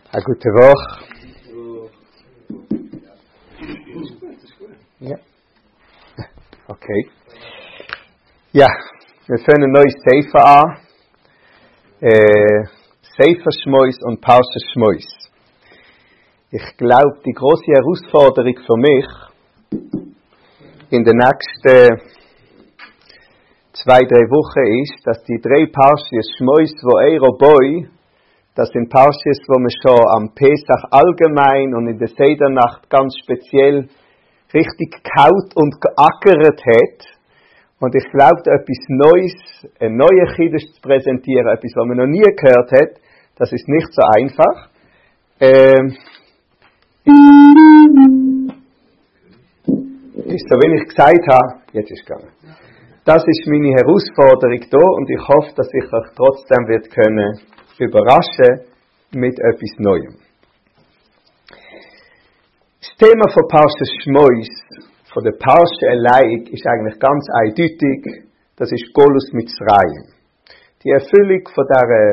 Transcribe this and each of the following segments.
Eine gute Woche. Ja. Okay. Ja, wir fangen ein neues Sefer an. Sefer Shmois und Parsha Shmois. Ich glaube, die große Herausforderung für mich in den nächsten 2-3 Wochen ist, dass die 3 Parshas Shmois, wo Eiroboi, das sind Parshas, wo man schon am Pesach allgemein und in der Sedernacht ganz speziell richtig kaut und geackert hat. Und ich glaube, etwas Neues, ein neues Kiddush zu präsentieren, etwas, was man noch nie gehört hat, das ist nicht so einfach. Ist so, wie ich gesagt habe, jetzt ist es gegangen. Das ist meine Herausforderung hier und ich hoffe, dass ich euch trotzdem wird können überraschen mit etwas Neuem. Das Thema von Parsha Shmois, von der Parsha allein, ist eigentlich ganz eindeutig. Das ist Golus Mitzrayim. Die Erfüllung von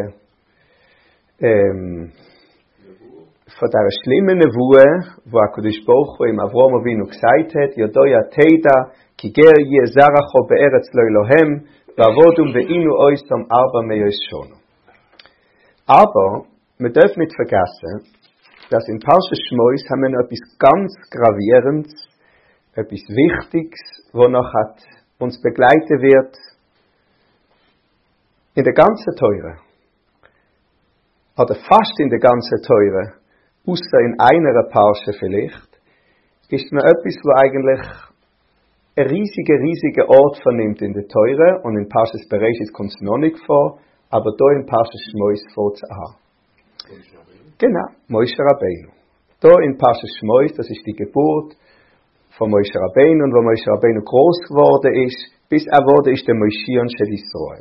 dieser schlimmen Nebuwe, wo HaKadosh Baruch Hu im Avraham Avinu gesagt hat, Yodoya Teida, ki ger yezaracho be'eretz lo Elohem, va'avodum be'inu oisam arba meyos shono. Aber wir dürfen nicht vergessen, dass in Parsha Shmois haben wir noch etwas ganz Gravierendes, etwas Wichtiges, was noch uns begleiten wird in der ganzen Teure. Oder fast in der ganzen Teure, außer in einer Parsha vielleicht, ist noch etwas, was eigentlich ein riesiger Ort vernimmt in der Teure, und in Parshas Bereshit kommt es noch nicht vor, aber hier in Parsha Shmois fängt es an. Genau, Moshe Rabbeinu. Hier in Parsha Shmois, das ist die Geburt von Moshe Rabbeinu, und wo Moshe Rabbeinu groß geworden ist, bis er wurde, ist der Moschiach shel Israel.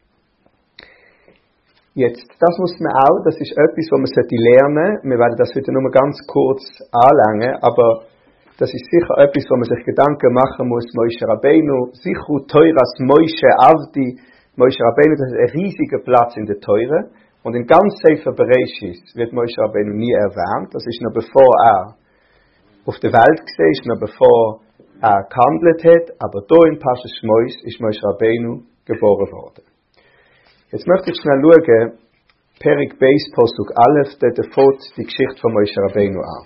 Jetzt, das muss man auch, das ist etwas, was man lernen sollte. Wir werden das heute nur ganz kurz anlangen, aber das ist sicher etwas, wo man sich Gedanken machen muss. Moshe Rabbeinu, Sichu Teuras Moshe Avdi, Moshe Rabbeinu, das ist ein riesiger Platz in der Teure. Und in ganz Sefer Bereshit wird Moshe Rabbeinu nie erwähnt. Das ist noch bevor er auf der Welt war, ist noch bevor er gehandelt hat. Aber hier in Parsha Shmois ist Moshe Rabbeinu geboren worden. Jetzt möchte ich schnell schauen, Perik Beis Posuk Aleph, der fängt die Geschichte von Moshe Rabbeinu an.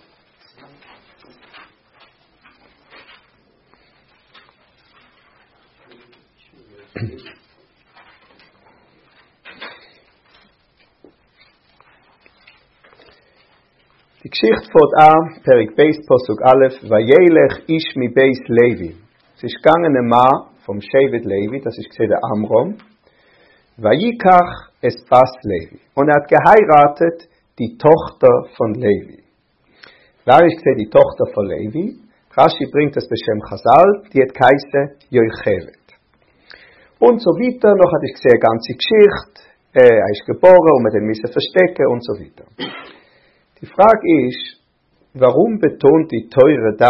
Die Geschichte fängt an, Perik Beis Posuk Aleph, Vayelech ish mi Beis Levi. Es ist gegangen ein Mann vom Shevet Levi, das ist gesehen der Amram, Vayikach es Bas Levi. Und er hat geheiratet die Tochter von Levi. Wer ist gesehen die Tochter von Levi? Rashi bringt das Beshem Chazal, die hat geheißen Yochevet. Und so weiter, noch hat ich gesehen eine ganze Geschichte, er ist geboren und man den müssen verstecken und so weiter. Die Frage ist, warum betont die Teure da,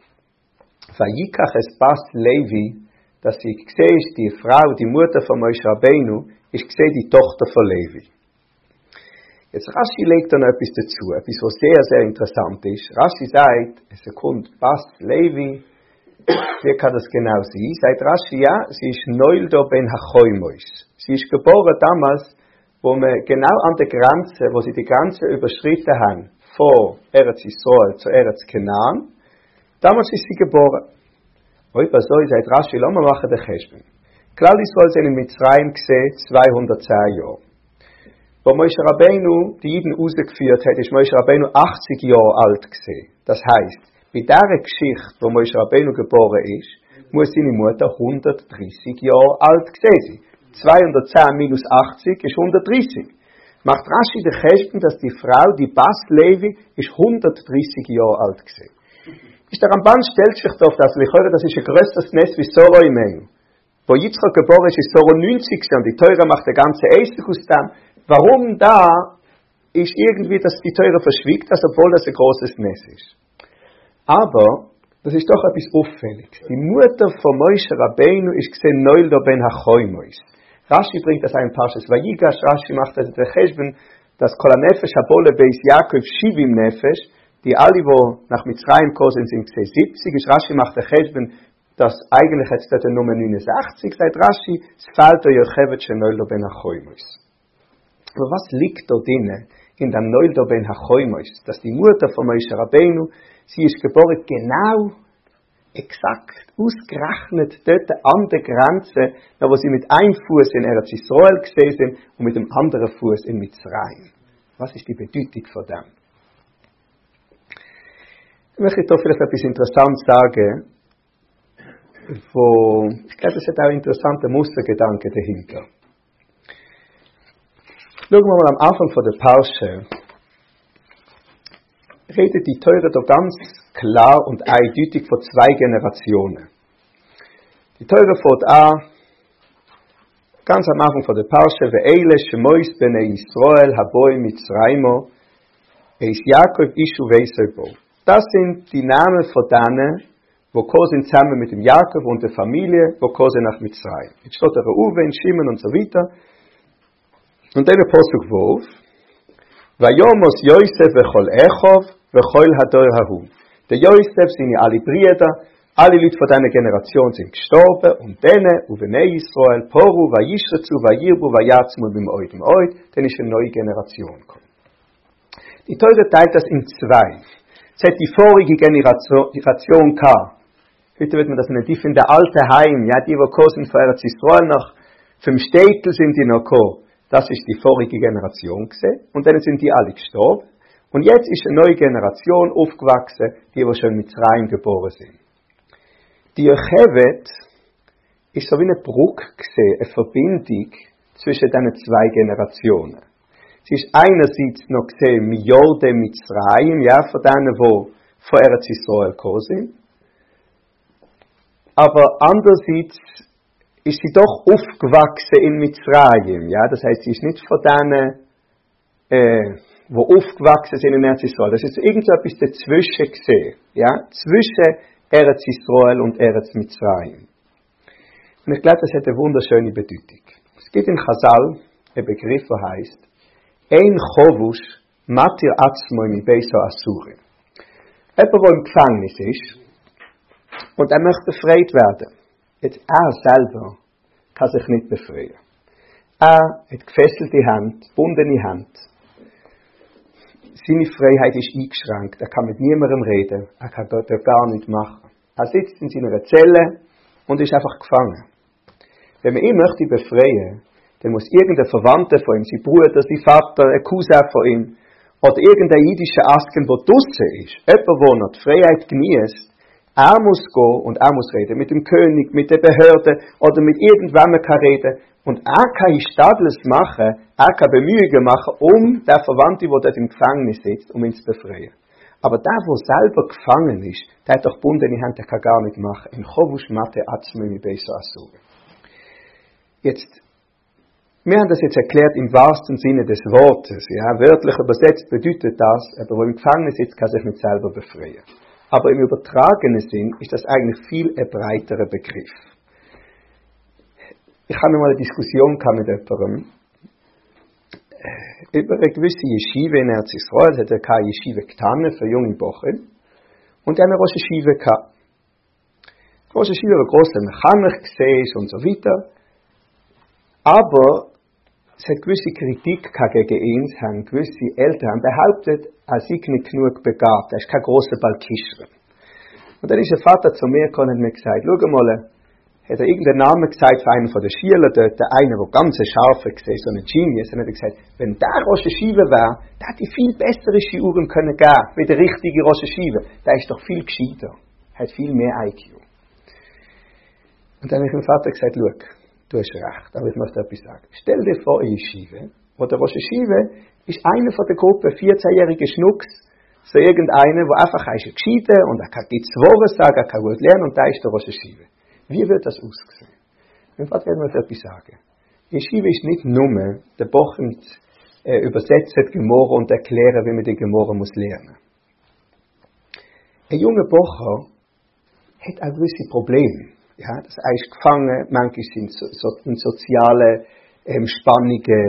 Vayikach es Bas Levi, dass sie gesehen ist, die Frau, die Mutter von Moshe Rabbeinu, ist gesehen die Tochter von Levi. Jetzt Rashi legt dann etwas dazu, etwas, was sehr interessant ist. Rashi sagt, es kommt Bas Levi, wie kann das genau sein? Sagt Rashi, ja, sie ist Neuldo ben Hachoimois. Sie ist geboren damals, wo man genau an der Grenze, wo sie die Grenze überschritten haben, von Eretz Israel zu Eretz Kenan, damals ist sie geboren. Und was soll ich sagen, Rashi, lass mal machen den Cheshbon. Klal Israel sind in Mitzrayim gesehen, 210 Jahre. Wo Moshe Rabbeinu die Juden rausgeführt hat, ist Moshe Rabbeinu 80 Jahre alt gesehen. Das heisst, bei dieser Geschichte, wo Moshe Rabbeinu geboren ist, muss seine Mutter 130 Jahre alt gesehen sein. 210 minus 80 ist 130. Macht Rashi den Cheshbon, dass die Frau, die Bas Levi, ist 130 Jahre alt gesehen. Ist der Ramban stellt sich auf das Lichore, das ist ein grösseres Nest wie Soro Imenu. Wo Yitzchak geboren ist Soro 90. Und die Teure macht der ganze Eisig aus dem. Warum da ist irgendwie, dass die Teure verschwiegt, obwohl das ein grosses Nest ist. Aber das ist doch etwas Auffälliges. Die Mutter von Moshe Rabbeinu ist gesehen Neuldo ben Hachoimois. Rashi bringt das ein Parshas Vayigash, Rashi macht das der Cheshbon, dass Kol HaNefesh Habole Beis Yaakov Shivim Nefesh, die alle, wo nach Mitzrayim gekommen sind 70, ist Rashi macht der Cheshbon, dass eigentlich jetzt dort Nummer 69, sagt Rashi, es fehlt euch Yochevet Shenoilo Ben HaChoimois. Aber was liegt da drinnen, in dem Noilo Ben HaChoimois, dass die Mutter von Moshe Rabbeinu, sie ist geboren genau, exakt, ausgerechnet dort an der Grenze, wo sie mit einem Fuß in Eretz Yisrael gesehen sind und mit dem anderen Fuß in Mitzrayim. Was ist die Bedeutung von dem? Ich möchte da vielleicht etwas Interessantes sagen, wo, ich glaube, es hat auch interessante Mustergedanken dahinter. Schauen wir mal am Anfang von der Parsche, redet die Teure da ganz klar und eindeutig von 2 Generationen. Die Teure fährt an, ganz am Anfang von der Parsche, Ve'ele shemois bnei Yisrael haboi Mitzraymo, eis Yaakov ishu veisebo. Das sind die Namen von denen, wo kommen zusammen mit dem Jakob und der Familie, wo kommen nach Mitzrayim. Jetzt steht der Reuven, Shimon und so weiter. Und dann der Posuk Vov, Vayomos Yosef vechol Echov vechol hador hahu. Der Yosef sind ja alle Brüder, alle Leute von dieser Generation sind gestorben, und denen, Uvenei Yisrael, Poru, Vayishretzu, Vayirbu, Vayatzmu, bim Oid, dann ist eine neue Generation gekommen. Die Teure teilt das in 2. Es hat die vorige Generation gehabt. Heute wird man das nicht in der alte Heim, ja, die, wo kommen von Eretz Yisrael nach 5 Städten sind die noch gekommen. Das ist die vorige Generation gewesen. Und dann sind die alle gestorben. Und jetzt ist eine neue Generation aufgewachsen, die schon mit Mitzrayim geboren sind. Die Yochevet ist so wie eine Brücke gewesen, eine Verbindung zwischen diesen 2 Generationen. Sie ist einerseits noch gesehen, Mijorde Mitzrayim, ja, von denen, die von Eretz Yisrael gekommen sind. Aber andererseits ist sie doch aufgewachsen in Mitzrayim, ja, das heißt, sie ist nicht von denen, die aufgewachsen sind in Eretz Yisrael. Das ist irgendetwas dazwischen gesehen, ja, zwischen Eretz Yisrael und Eretz Mitzrayim. Und ich glaube, das hat eine wunderschöne Bedeutung. Es gibt in Chazal einen Begriff, der heißt, Ein Chovush matir atzmo mi beiso asuri. Jemand, der im Gefängnis ist und er möchte befreit werden. Jetzt selber kann sich nicht befreien. Hat gefesselte Hand, gebundene Hand. Seine Freiheit ist eingeschränkt. Er kann mit niemandem reden. Er kann dort gar nichts machen. Er sitzt in seiner Zelle und ist einfach gefangen. Wenn man ihn möchte befreien, dann muss irgendein Verwandter von ihm, sein Bruder, sein Vater, ein Cousin von ihm, oder irgendein jüdischer Asken, der draussen ist, jemand, der noch die Freiheit genießt, er muss gehen und er muss reden mit dem König, mit der Behörde oder mit irgendwem kann reden. Und er kann Stadles machen, er kann Bemühungen machen, um den Verwandten, der dort im Gefängnis sitzt, um ihn zu befreien. Aber der selber gefangen ist, der hat doch gebundene Hände, der kann gar nicht machen. In Chovush Mate Atzmimi Beiso Asur. Jetzt, wir haben das jetzt erklärt im wahrsten Sinne des Wortes. Ja, wörtlich übersetzt bedeutet das, aber wo im Gefängnis sitzt, kann sich nicht selber befreien. Aber im übertragenen Sinn ist das eigentlich viel ein breiterer Begriff. Ich habe mal eine Diskussion mit jemandem über eine gewisse Yeshiva in Eretz Yisrael. Es hat keine Yeshiva getan für junge Bochen. Und dann eine Rosh Yeshiva gehabt. Rosh Yeshiva war gross Mechanech gesehen und so weiter. Aber es hat gewisse Kritik gegen ihn, haben gewisse Eltern behauptet, er sei nicht genug begabt, er ist kein grosser Balkischler. Und dann ist ein Vater zu mir gekommen und mir gesagt, schau mal, hat er irgendeinen Namen gesagt für einen von den Schülern dort, einer, der ganz scharf war, so ein Genius, und er hat gesagt, wenn der Rosh Yeshiva wäre, der hätte viel bessere Schulen können geben, wie der richtige Rosh Yeshiva. Der ist doch viel gescheiter, hat viel mehr IQ. Und dann habe ich dem Vater gesagt, schau, du hast recht, aber ich möchte etwas sagen. Stell dir vor, eine Yeshiva, wo der Rosh Yeshiva ist einer von der Gruppe 14-jährige Schnucks, so irgendeiner, der einfach ist gescheiter und er kann die Zworen sagen, er kann gut lernen und da ist der Rosh Yeshiva. Wie wird das aussehen? Mein Vater wird mir etwas sagen. Yeshiva ist nicht nur der Bochen übersetzen Gemorre und erklären, wie man die Gemorre muss lernen. Ein junger Bocher hat ein gewisses Problem. Ja, das ist gefangen, manchmal sind in soziale Spannungen,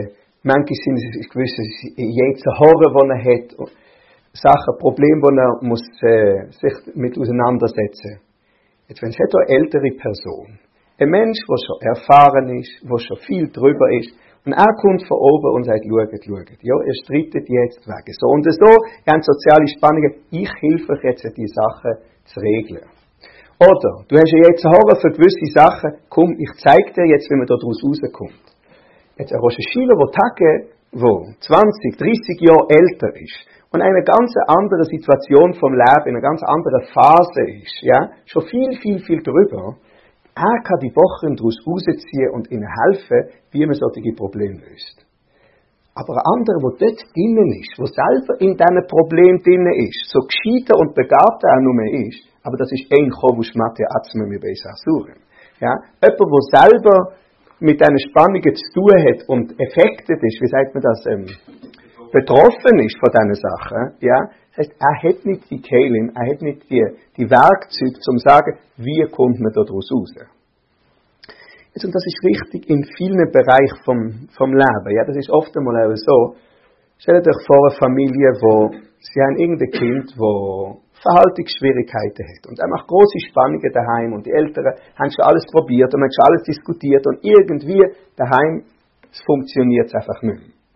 manchmal sind es gewisse Horror, die er hat, Sachen, Probleme, die er muss, sich mit auseinandersetzen. Jetzt, wenn es eine ältere Person, ein Mensch, der schon erfahren ist, der schon viel drüber ist, und er kommt von oben und sagt, schaut, ja, ihr streitet jetzt wegen so und so, ihr habt soziale Spannungen, ich helfe euch jetzt, die Sachen zu regeln. Oder, du hast ja jetzt Horror für gewisse Sachen, komm, ich zeige dir jetzt, wie man da draus rauskommt. Jetzt ein Rosh Hashanah, der 20, 30 Jahre älter ist und in einer ganz anderen Situation vom Leben, in einer ganz anderen Phase ist, ja, schon viel drüber, er kann die Wochen daraus rausziehen und ihnen helfen, wie man solche Probleme löst. Aber ein anderer, der dort drinnen ist, der selber in diesen Problemen drinnen ist, so gescheiter und begabter er nur ist, aber das ist ein Chovush Matya Atzma mi Beis Asurim. Ja, jemand, der selber mit diesen Spannungen zu tun hat und affected ist, wie sagt man das, betroffen ist von diesen Sachen, ja, das heißt, er hat nicht die Kelim, er hat nicht die Werkzeuge, um zu sagen, wie kommt man da draus raus. Jetzt, und das ist wichtig in vielen Bereichen vom Leben. Ja, das ist oft einmal auch so. Stellt euch vor, eine Familie, wo sie haben irgendein Kind, wo Verhaltensschwierigkeiten hat. Und er macht große Spannungen daheim und die Eltern haben schon alles probiert und haben schon alles diskutiert und irgendwie daheim funktioniert es einfach nicht mehr.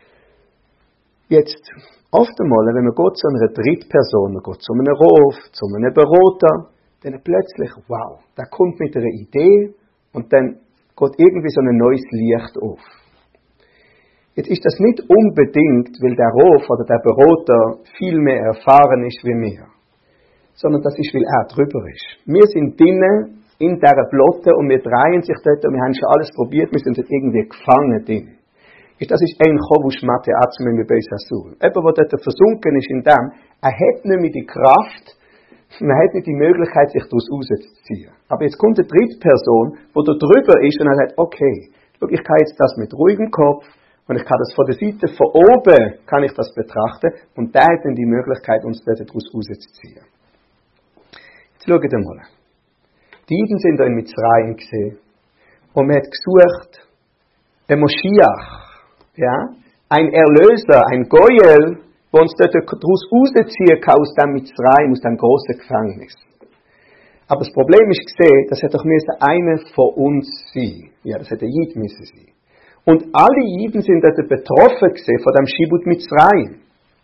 Jetzt, oft einmal, wenn man geht zu einer Drittperson, man geht zu einem Rav, zu einem Berater, dann plötzlich, wow, da kommt mit einer Idee und dann geht irgendwie so ein neues Licht auf. Jetzt ist das nicht unbedingt, weil der Rav oder der Berater viel mehr erfahren ist wie wir, sondern das ist, weil er drüber ist. Wir sind drinnen in dieser Plotte und wir drehen sich dort und wir haben schon alles probiert, wir sind dort irgendwie gefangen drin. Das ist ein Chovush Matya Atzma mi Beis Asurim. Jemand, der dort versunken ist in dem, er hat nicht mehr die Kraft, man hat nicht die Möglichkeit, sich daraus rauszuziehen. Aber jetzt kommt eine Drittperson, die da drüber ist und er sagt, okay, ich kann jetzt das mit ruhigem Kopf und ich kann das von der Seite, von oben kann ich das betrachten und der hat dann die Möglichkeit, uns dort daraus rauszuziehen. Jetzt schaut mal. Die Juden sind da in Mitzrayim gesehen und man hat gesucht, ein Moschiach, ja, ein Erlöser, ein Goyel, der uns dort daraus rausziehen kann aus dem Mitzrayim, aus dem grossen Gefängnis. Aber das Problem ist gesehen, das hätte doch einer von uns sein. Ja, das hätte ein Jid müssen sein. Und alle Jiden sind dort betroffen gesehen von dem Shibut Mitzrayim.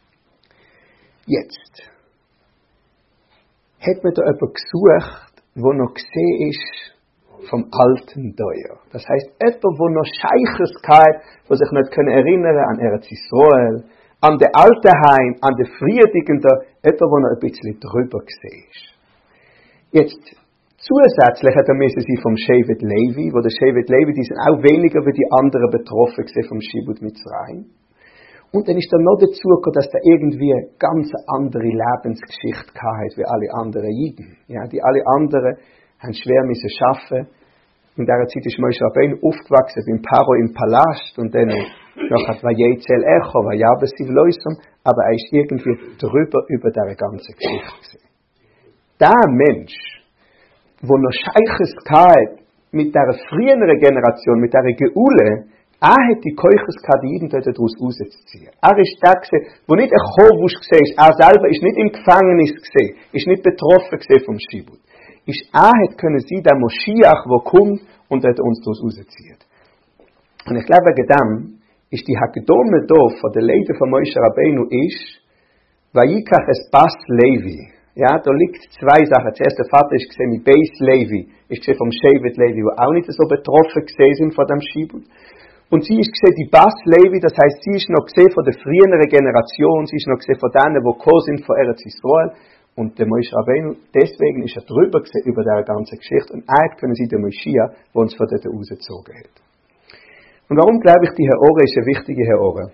Jetzt hat man da jemanden gesucht, der noch gesehen ist vom alten Deuer. Das heisst, jemand, der noch Scheiches hat, der sich nicht erinnern an Eretz Israel, an der alte Heim, an der Friedigende, jemand, der noch ein bisschen drüber gesehen ist. Jetzt, zusätzlich hat er müssen sie vom Shevet Levi, wo der Shevet Levi, die sind auch weniger wie die anderen betroffen gesehen vom Shibut Mitzrayim. Und dann ist dann noch dazu gekommen, dass da irgendwie eine ganz andere Lebensgeschichte hatte, wie alle anderen Jiden. Ja, die alle anderen haben schwer müssen arbeiten. In dieser Zeit ist Moshe Rabbeinu aufgewachsen beim Paro im Palast und dann nachher Vayetzel Echo, Vayabesiv Loisam, aber er ist irgendwie drüber über diese ganze Geschichte. Der Mensch, der noch Scheiches hatte mit dieser früheren Generation, mit dieser Geule, er hat die Keuches gehabt, die Jiden dort daraus rauszuziehen. Er ist der gewesen, der nicht ein Chovush gesehen ist, er selber ist nicht im Gefängnis gesehen, ist nicht betroffen gesehen vom Shibut. Ist hat können sie der Moschiach, der kommt und der uns daraus rauszieht. Und ich glaube, wegen dem ist die Hakdome da von der Leben von Moshe Rabbeinu ist, Vayikach es Bas Levi. Ja, da liegt zwei Sachen. Zuerst der Vater ist gesehen mit Beis Levi, ist gesehen vom Shevet Levi, die auch nicht so betroffen gesehen sind von dem Shibut. Und sie ist gesehen die Bas Levi, das heißt, sie ist noch gesehen von der früheren Generation, sie ist noch gesehen von denen, die gekommen sind von Eretz Israel. Und der Moshe Rabbeinu, deswegen ist er drüber gesehen über diese ganze Geschichte und er können sie den Moschiach, der uns von dort rausgezogen hat. Und warum glaube ich, die Heore ist eine wichtige Heore?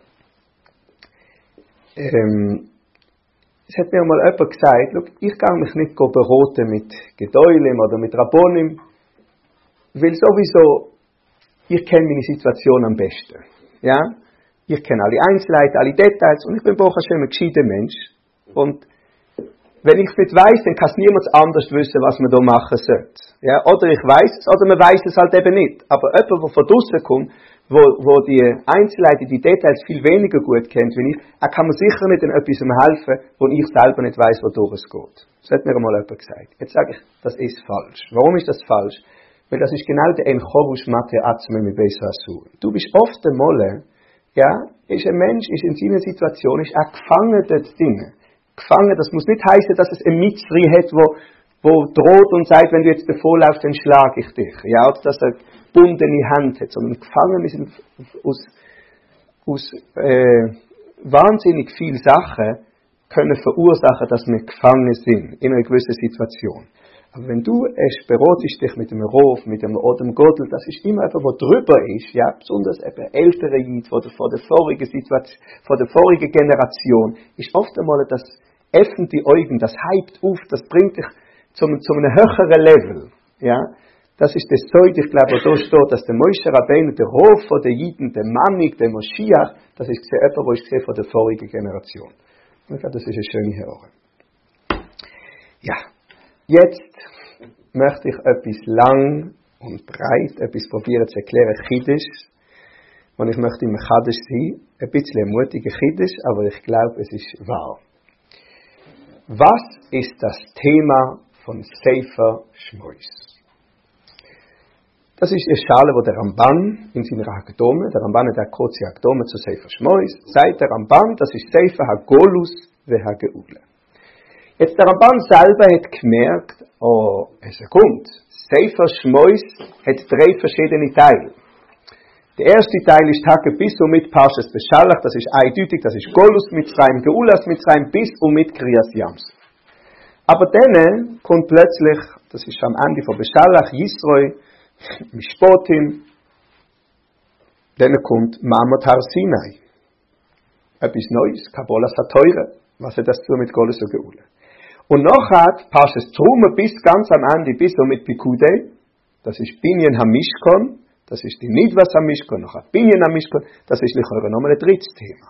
Es hat mir mal jemand gesagt, ich kann mich nicht beraten mit Gedäulem oder mit Rabbonim, weil sowieso, ich kenne meine Situation am besten. Ja? Ich kenne alle Einzelheiten, alle Details und ich bin Baruch Hashem ein gescheiter Mensch. Und wenn ich es nicht weiss, dann kann es niemand anders wissen, was man da machen sollte. Ja? Oder ich weiss es, oder man weiss es halt eben nicht. Aber jemand, der von draussen kommt, wo die Einzelheiten, die Details viel weniger gut kennt wie ich, er kann mir sicher nicht in etwas helfen, wo ich selber nicht weiß, wodurch es geht. Das hat mir einmal jemand gesagt. Jetzt sage ich, das ist falsch. Warum ist das falsch? Weil das ist genau der Enchorush Mate Atzme mit Beisasu. Du bist oft einmal, ja, ist ein Mensch, ist in seiner Situation, ist auch gefangen dort Dinge. Gefangen, das muss nicht heißen, dass es ein Mitzri hat, wo droht und sagt, wenn du jetzt davor laufst, dann schlage ich dich. Ja, oder dass er gebundene Hand hat, sondern gefangen ist aus wahnsinnig vielen Sachen können verursachen, dass wir gefangen sind in einer gewissen Situation. Aber wenn du berotest dich mit einem Rof, mit einem Odem-Gottel, das ist immer etwas, was drüber ist, ja, besonders eben ältere Jid, von der vorigen Situation, von der vorigen Generation, ist oft einmal das öffnet die Augen, das hypt auf, das bringt dich zu einem höheren Level, ja. Das ist das Zeug, ich glaube, da steht, dass der Moshe Rabbeinu, der Rof von der Jiden, der Manik, der Moschiach, das ist etwas, was ich sehe von der vorigen Generation. Ich glaube, das ist eine schöne Höre. Ja. Jetzt möchte ich etwas lang und breit, etwas probieren zu erklären, Chiddush. Und ich möchte im Chiddush sein, ein bisschen mutige Chiddush, aber ich glaube, es ist wahr. Was ist das Thema von Sefer Shmois? Das ist eine Schale, wo der Ramban in seiner Hakdome, der Ramban hat eine kurze Hakdome zu Sefer Shmois, sagt der Ramban, das ist Sefer HaGolus ve HaGeula. Jetzt der Ramban selber hat gemerkt, es kommt. Sefer Shmois hat 3 verschiedene Teile. Der erste Teil ist Hake bis und mit Parshas Beshalach, das ist eindeutig, das ist Golus Mitzrayim, Geulas Mitzrayim bis und mit Kriyas Yamsuf. Aber dann kommt plötzlich, das ist am Ende von Beshalach, Yisroi, Mishpotim, dann kommt Mamot Har Sinai. Etwas Neues, Kabbalah Sateure, was hat das zu mit Golus und Geula? Und nachher Parshas Truma bis ganz am Ende, bis und mit Pikudei, das ist Binyan HaMishkon, das ist die Nidwas HaMishkon, nachher Binyan HaMishkon, das ist nochmal ein drittes Thema.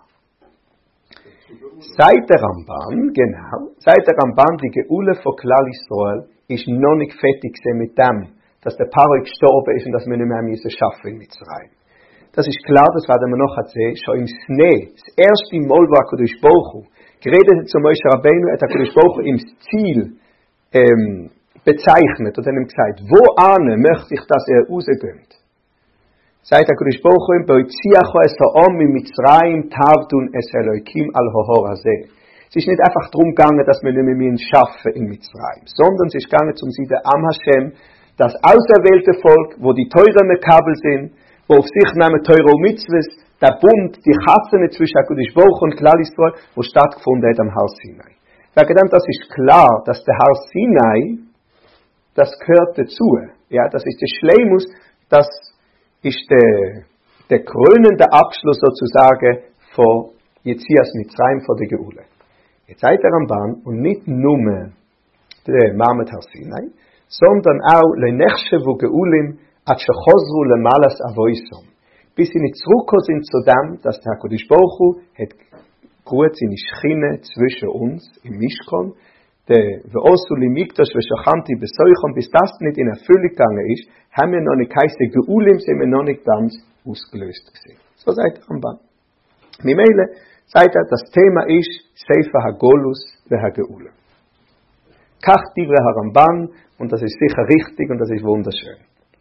Seit der Ramban, die Geule von Klal Yisrael ist noch nicht fertig mit dem, dass der Paro gestorben ist und dass wir nicht mehr schaffen in Mitzrayim. Das ist klar, das werden wir noch sehen, schon im Snee, das erste Mal, wo HaKadosh Baruch Hu geredet zu Moshe Rabbeinu, hat HaKadosh Baruch Hu im Ziel bezeichnet und hat ihm gesagt, wo möchte ich, dass rausgeht? Sagt HaKadosh Baruch Hu, Boitziacho es ha'om mi Mitzrayim tavdun es Elokim al hohor hazeh. Es ist nicht einfach darum gegangen, dass wir nicht mehr schaffen in Mitzrayim, sondern es ist gegangen zum Sieden Am Hashem, das auserwählte Volk, wo die Teure Mekabel sind, wo auf sich nehmen Teure und Mitzvahs, der Bund, die Chassene zwischen HaKadosh Baruch Hu und Klal Yisrael, wo stattgefunden hat am Har Sinai. Wegen dem, das ist klar, dass der Har Sinai, das gehört dazu. Ja, das ist der Schleimus, das ist der krönende Abschluss sozusagen von Yetzias Mitzrayim, von der Geule. Jetzt sagt der Ramban, und nicht nur der Mamet Har Sinai, sondern auch Lenechshevu Geulim at shechozru lemalas avoisom. Bis sie nicht zurückgekommen sind zu dem, dass der HaKadosh Baruch Hu hat gut seine Schchine zwischen uns im Mishkan, der Ve'osul im Mikdash ve'shachanti besoichon, bis das nicht in Erfüllung gegangen ist, haben wir noch nicht geheißen, Geulim sind wir noch nicht ganz ausgelöst gewesen. So sagt der Ramban. Mimele sagt er, das Thema ist Sefer HaGolus ve'HaGeula. Kach divre HaRamban, und das ist sicher richtig und das ist wunderschön.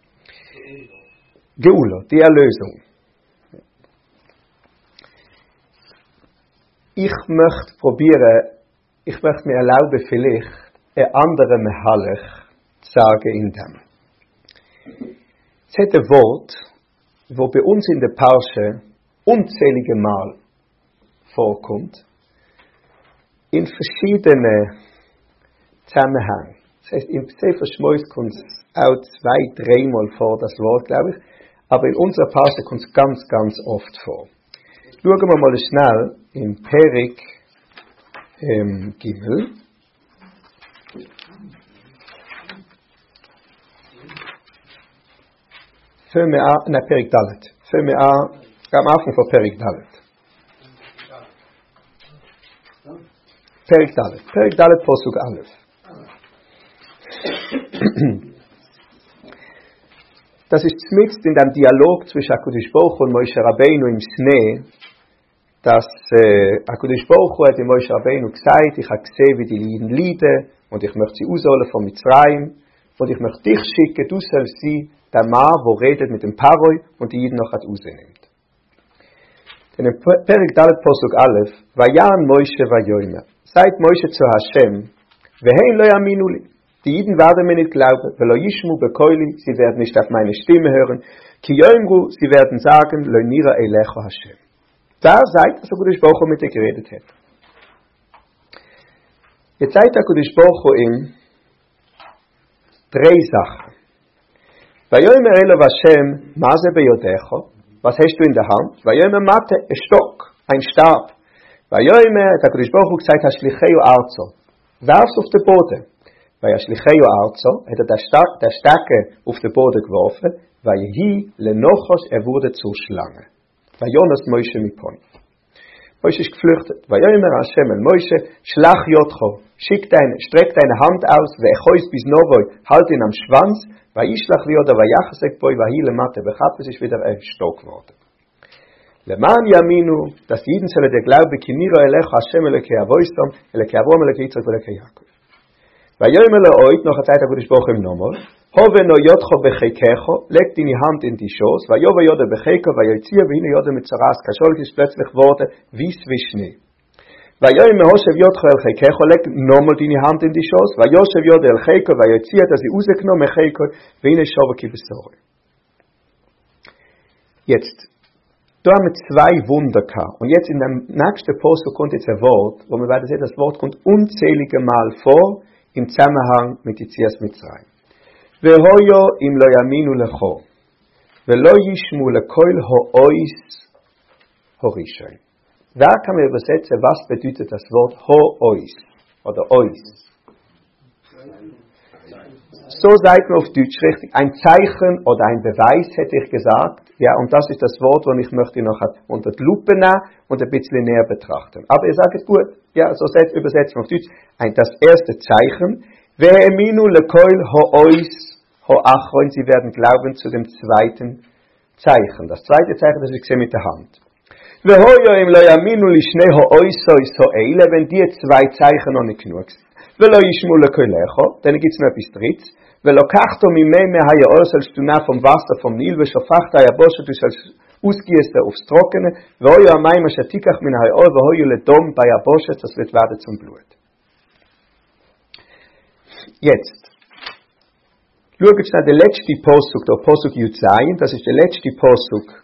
Geula, die Erlösung. Ich möchte mir erlauben, vielleicht einen anderen Mehalech zu sagen in dem. Es hat ein Wort, wo bei uns in der Parsche unzählige Mal vorkommt, in verschiedenen Zusammenhängen. Das heißt, im Sefer Shmois kommt es auch 2-3 Mal vor, das Wort, glaube ich. Aber in unserer Parsche kommt es ganz, ganz oft vor. Schauen wir mal schnell in Perik Gimel. Perik Dalet. Am Anfang von Perik Dalet. Perik Dalet Posuk Aleph. das ist mitten in dem Dialog zwischen HaKadosh Baruch Hu und Moshe Rabbeinu im Sneh, dass HaKadosh Baruch Hu hat dem Moshe Rabbeinu gesagt, ich habe gesehen, wie die Juden leiden und ich möchte sie ausholen von Mitzrayim und ich möchte dich schicken, du sollst sie, der Mann, der redet mit dem Paroi und die Juden noch rausnimmt. In dem Perek Dalet Posuk Aleph, Vayan Moshe Vayomer, sagt Moshe zu Hashem, Vehein lo yaminu li. Die Juden werden mir nicht glauben, velo yishmu bekoili, sie werden nicht auf meine Stimme hören, ki yoimru, sie werden sagen, lo nira elecho Hashem. Da sagt, dass HaKadosh Baruch Hu mit dir geredet hat. Jetzt sagt HaKadosh Baruch Hu ihm drei Sachen. Vayomer elo Hashem, maze beyodecho, was hast du in der Hand? Vayomer mate, ein Stock, ein Stab. Vayomer, der HaKadosh Baruch Hu gesagt, hashlicheu arzo, werf's auf den Boden. Weil hashlicheu arzo, hat der Stacke auf den Boden geworfen, weil lenochos, wurde zur Schlange. Vayonos Moshe mipon. Moshe ist geflüchtet. Vayomer Hashem el Moshe, shlach yotcho, streck deine Hand aus, ve'echois bis novoi, halt ihn am Schwanz, vayishlach liyoda vayachasek boi, vahile mate bechatves, ist wieder ein Stock geworden. Leman yaminu, dass jeden soll der Glaube, ki niro elecho Hashem elokei avoistom, elokei Avrom, elokei Yitzchak, elokei Yaakov. Vayomer leoit, noch eine Zeit HaKadosh Baruch Hu im Nomol, Hove no yotcho bechekecho, leg deine Hand in die Schoß, vayove yode becheko, vayotzia, vihine yode mit Zaras, Kasholk ist plötzlich geworden, wie Schnee. Vayoime hoshev yotcho el chekecho, leg nochmal deine Hand in die Schoß, vayoshev yode el cheko, vayotzia, dass sie rausgenommen cheko, vihine shoveki besore. Jetzt, da haben wir zwei Wunder gehabt, und jetzt in dem nächsten Post kommt jetzt ein Wort, wo wir werden sehen, das Wort kommt unzählige Mal vor, im Zusammenhang mit Yetzias Mitzrayim. והויו אם לא יאמינו לכו, ולא ישמו לכל הויס הורישוי. Da kann man übersetzen, was bedeutet das Wort Ho-Ois oder Ois. So sagt man auf Deutsch richtig, ein Zeichen oder ein Beweis, hätte ich gesagt. Ja, und das ist das Wort, das ich möchte noch unter die Lupe nehmen und ein bisschen näher betrachten. Aber ihr sagt es gut, ja, so übersetzt man auf Deutsch. Das erste Zeichen, Ve'eminu lekoil Ho-Ois Ho-Achroin, sie werden glauben zu dem zweiten Zeichen. Das zweite Zeichen, das ich sehe mit der Hand. Wenn die zwei Zeichen noch nicht genug sind. Dann gibt es noch etwas drittes. Sollst du nach vom Wasser vom Nil, du sollst ausgießen aufs Trockene, das wird werden zum Blut. Jetzt. Schaut jetzt nach der letzte Posuk, der Posuk Yudzayin, das ist der letzte Posuk,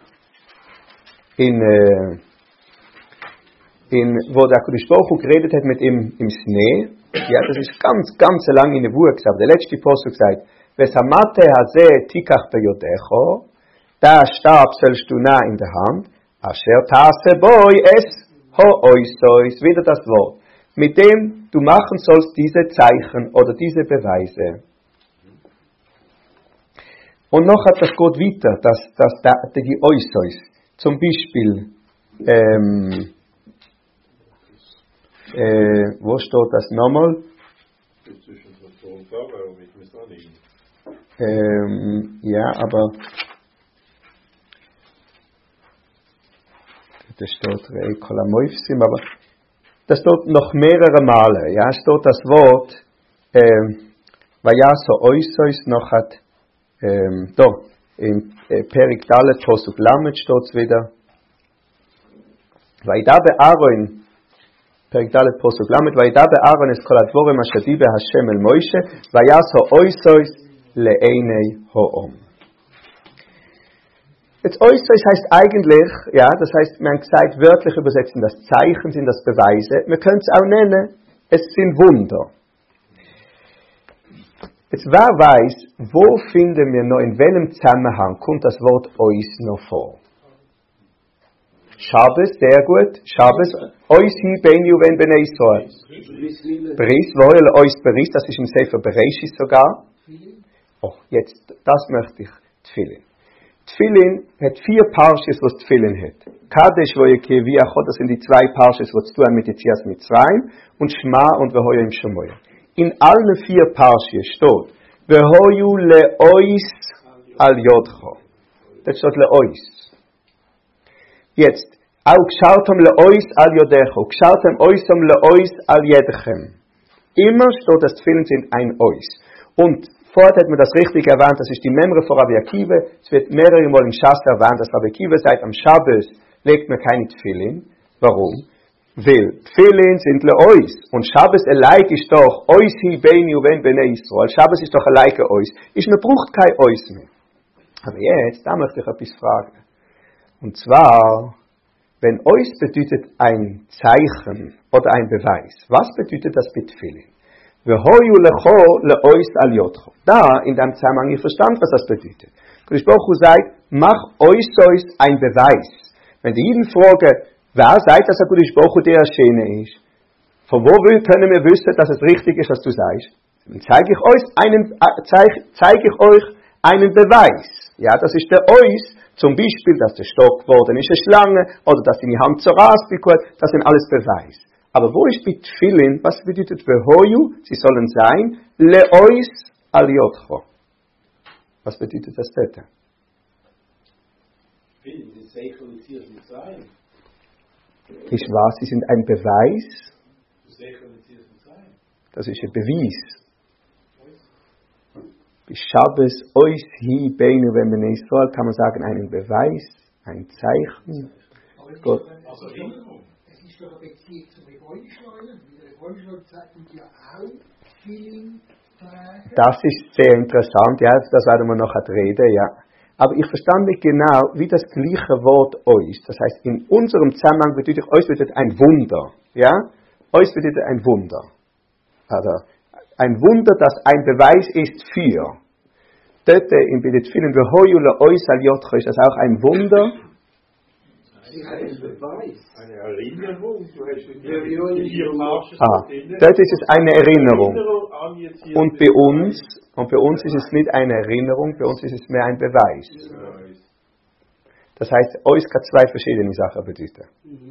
wo der HaKadosh Baruch Hu geredet hat mit ihm im Snee. Ja, das ist ganz lang in der Wurz, aber der letzte Posuk sagt, Vesamate hazeh tikach beyodecho, da Stab sollst du nah in der Hand, asher tase boi es ho-oisois, wieder das Wort, mit dem du machen sollst diese Zeichen oder diese Beweise. Und noch hat das Gott weiter, dass die Oisois, zum Beispiel, wo steht das nochmal? Ja, aber das steht aber das steht noch mehrere Male. Ja, steht das Wort, Vayaso Oisois noch hat da, im Perek Dalet Posuk Lamed steht es wieder. Vayda be'aron, Perek Dalet Posuk Lamed, Vayda be'aron es kol advorim asher diber Hashem el Moshe, Vayaso oisois le'einei ho'om. Jetzt oisois heißt eigentlich, ja, das heißt, man sagt wörtlich übersetzen, das Zeichen sind das Beweise. Man könnte es auch nennen, es sind Wunder. Jetzt, wer weiß, wo finden wir noch, in welchem Zusammenhang kommt das Wort Ois noch vor? Shabbos, sehr gut. Shabbos, Ois hi beinu ven benei Israel. Bris, wohl Ois Bris, das ist im Sefer Bereshis sogar. Oh, jetzt, das möchte ich. Tfilin. Tfilin hat 4 Parshas, was Tfilin hat. Kadesh, wo ihr Keviachot, das sind die 2 Parshas, was tun mit Yetzias Mitzrayim, und Shema und Vehoya im Shemoya. In allen 4 Parshas steht, Vehoyu leois al yodcho. Das steht leois. Jetzt, au gschauten leois al yodecho, gschauten oisam leois al yedechem. Immer steht, dass Tfilin sind ein Ois. Und vorher hat man das richtig erwähnt, das ist die Memre von Rabbi Akiva. Es wird mehrere Mal im Schas erwähnt, dass Rabbi Akiva sagt, am Schabbos legt man keine Tfilin. Warum? Weil Tfilin sind leois. Und Schabbos allein ist doch Ois hi beini uven bnei Israel. Schabbos ist doch allein Ois. Man braucht kein Ois mehr. Aber jetzt, da möchte ich etwas fragen. Und zwar, wenn Ois bedeutet ein Zeichen oder ein Beweis, was bedeutet das mit Tfilin? Da, in deinem Zusammenhang, ihr verstand, was das bedeutet. Kodesh Baruch Hu sagt, mach Ois ein Beweis. Wenn die Jeden fragen, wer sagt, dass der Kodesh Baruch Hu der Schöne ist? Von wo können wir wissen, dass es richtig ist, was du sagst? Dann zeige ich euch einen Beweis. Ja, das ist der Ois. Zum Beispiel, dass der Stock geworden ist eine Schlange, oder dass deine Hand zur Ras bekommt, das sind alles Beweise. Aber wo ist mit Tfilin, was bedeutet Vehoyu? Sie sollen sein, leois al yodcho. Was bedeutet das bitte? Ich weiß, sie sind ein Beweis. Das ist ein Beweis. Shabbos ois hi beinu wenn man Israel, kann man sagen, einen Beweis, ein Zeichen. Gott. Es ist doch eine Beziehung zu Räumschleudern. Die Räumschleudern zeigen ja auch Tfilin tragen. Das ist sehr interessant, ja, das werden wir noch reden, ja. Aber ich verstand nicht genau, wie das gleiche Wort ois, das heißt, in unserem Zusammenhang bedeutet ois bedeutet ein Wunder, ja. Ois bedeutet ein Wunder. Also, ein Wunder, das ein Beweis ist für. Dort in Tfilin vehoyule ois al yodcho ist das auch ein Wunder. Ein Beweis. Eine Erinnerung. Dort ist es eine Erinnerung. Und bei uns ist es nicht eine Erinnerung, bei uns ist es mehr ein Beweis. Das heißt, ois kann zwei verschiedene Sachen bedeuten.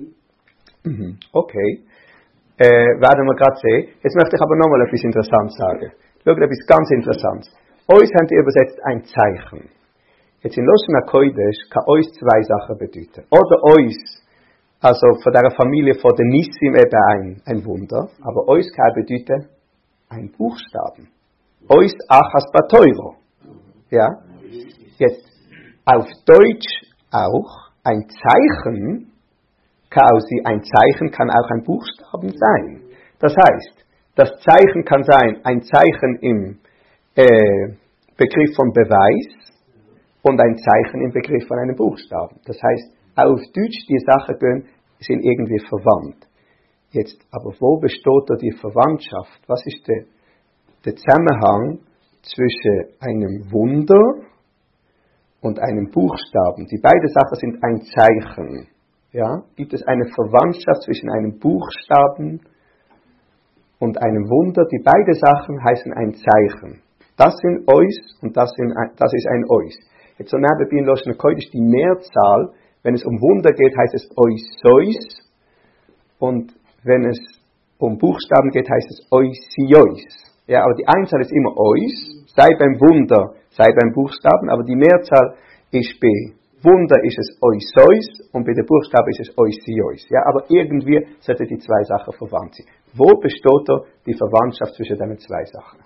Okay. Werden wir gerade sehen. Jetzt möchte ich aber nochmal etwas Interessantes sagen. Schau, etwas ganz Interessantes. Ois haben die übersetzt ein Zeichen. Jetzt in Loshen HaKodesh kann Ois zwei Sachen bedeuten. Oder Ois, also von der Familie von den Nissim eben ein Wunder, aber Ois kann bedeuten ein Buchstaben. Ois achas bateuro. Ja? Jetzt, auf Deutsch auch, ein Zeichen, ein Zeichen kann auch ein Buchstaben sein. Das heißt, das Zeichen kann sein ein Zeichen im Begriff von Beweis und ein Zeichen im Begriff von einem Buchstaben. Das heißt, auf Deutsch die Sachen sind irgendwie verwandt. Jetzt, aber wo besteht da die Verwandtschaft? Was ist der Zusammenhang zwischen einem Wunder und einem Buchstaben? Die beiden Sachen sind ein Zeichen. Ja? Gibt es eine Verwandtschaft zwischen einem Buchstaben und einem Wunder? Die beiden Sachen heißen ein Zeichen. Das sind Ois und das ist ein Ois. Jetzt so nebenbei in Loshen HaKodesh die Mehrzahl, wenn es um Wunder geht, heißt es Oisois. Und wenn es um Buchstaben geht, heißt es Oisiois. Ja, aber die Einzahl ist immer Ois, sei beim Wunder, sei beim Buchstaben, aber die Mehrzahl ist bei Wunder ist es Oisois und bei der Buchstabe ist es Oisiois. Ja, aber irgendwie sollten die zwei Sachen verwandt sein. Wo besteht da die Verwandtschaft zwischen diesen zwei Sachen?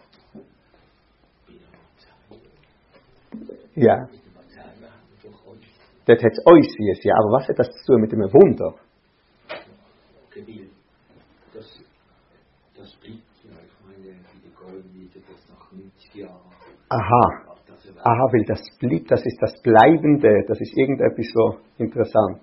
Ja. Dort hat es Oisies, ja, aber was hat das zu tun mit dem Wunder? Das blieb, ja, ich meine, die Goldmiete, das nach 90 Jahren. Aha, weil das blieb, das ist das Bleibende, das ist irgendetwas so interessant.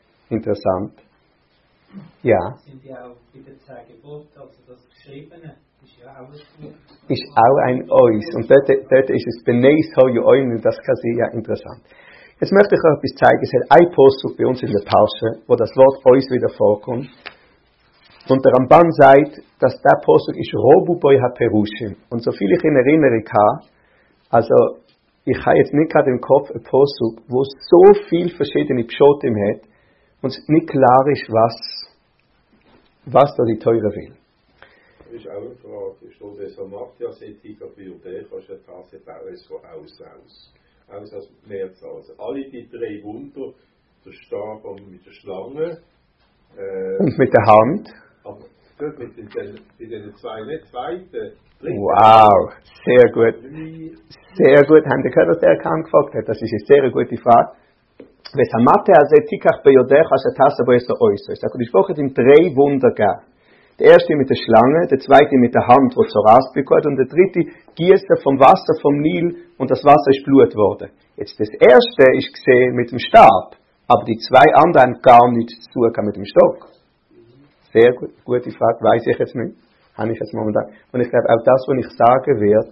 Ja. Sind ja auch bei den 10 Geboten, also das Geschriebene, ist ja auch ein Buch. Ist auch ein Ois. Und dort ist es Beneis Hoyu Oinu, das kann sein, ja, interessant. Jetzt möchte ich euch etwas zeigen. Es hat ein Postuk bei uns in der Parche, wo das Wort Ois wieder vorkommt. Und der Ramban sagt, dass der Postuk ist Robu Boi HaPerushim. Und so viel ich in Erinnerung habe, also ich habe jetzt nicht gerade im Kopf ein Postuk, wo so viel verschiedene Pschotim hat und es nicht klar ist, was da die Teure will. Das ist auch eine Frage. Steht es am Matthias Ethik für Judäa, kannst du eine Tasse bauen von aus. Also das März. Also alle die 3 Wunder, der Stab mit der Schlange. Und mit der Hand. Aber dort mit den 2, nicht zweiten, dritten. Wow, sehr gut. Sehr gut. Haben Sie gehört, was der Kahn gefragt hat? Das ist eine sehr gute Frage. ושמעתי על זה תיקח ביודך אשר תעשה בו עשר עויסות. הקדוש ברוך הוא hat ihm 3 Wunder gegeben. Der erste mit der Schlange, der zweite mit der Hand, wo zur Rast bekommt, und der dritte Gießen vom Wasser vom Nil und das Wasser ist Blut geworden. Jetzt das erste ist gesehen mit dem Stab, aber die 2 anderen gar nichts zu tun mit dem Stock. Sehr gut, gute Frage, weiß ich jetzt nicht. Habe ich jetzt momentan. Und ich glaube auch das, was ich sagen werde,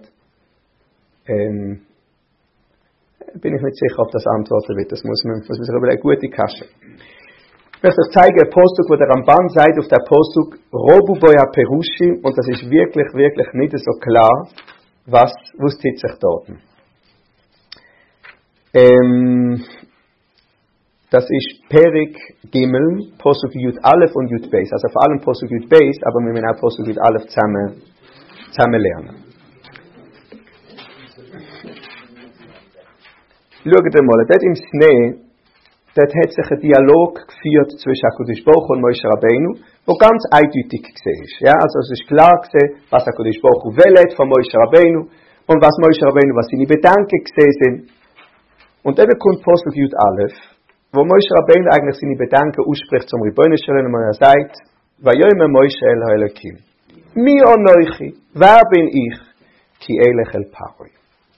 bin ich nicht sicher, ob das antworten wird. Das muss man sich überlegen. Gute Kasche. Ich möchte euch zeigen, ein Postuk, wo der Ramban sagt, auf der Postuk, Robu Boya Perushi, und das ist wirklich, wirklich nicht so klar, was tut sich dort. Das ist Perik Gimel, Postuk Yud Aleph und Yud Beis. Also vor allem Postuk Yud Beis, aber wir müssen auch Postuk Yud Aleph zusammen lernen. Schaut mal, dort im Schnee, dort hat sich ein Dialog geführt zwischen HaKadosh Baruch Hu und Moshe Rabbeinu, wo ganz eindeutig gesehen ist. Ja, also es ist klar gesehen, was HaKadosh Baruch Hu will von Moshe Rabbeinu und was Moshe Rabbeinu, was seine Bedenken gesehen sind. Und dann kommt Posuk Yud Aleph, wo Moshe Rabbeinu eigentlich seine Bedenken ausspricht zum Ribono Shel Olam, und sagt, Vayomer Moshe el Haelokim, Mi onoichi, wer bin ich, ki elech el Paroi.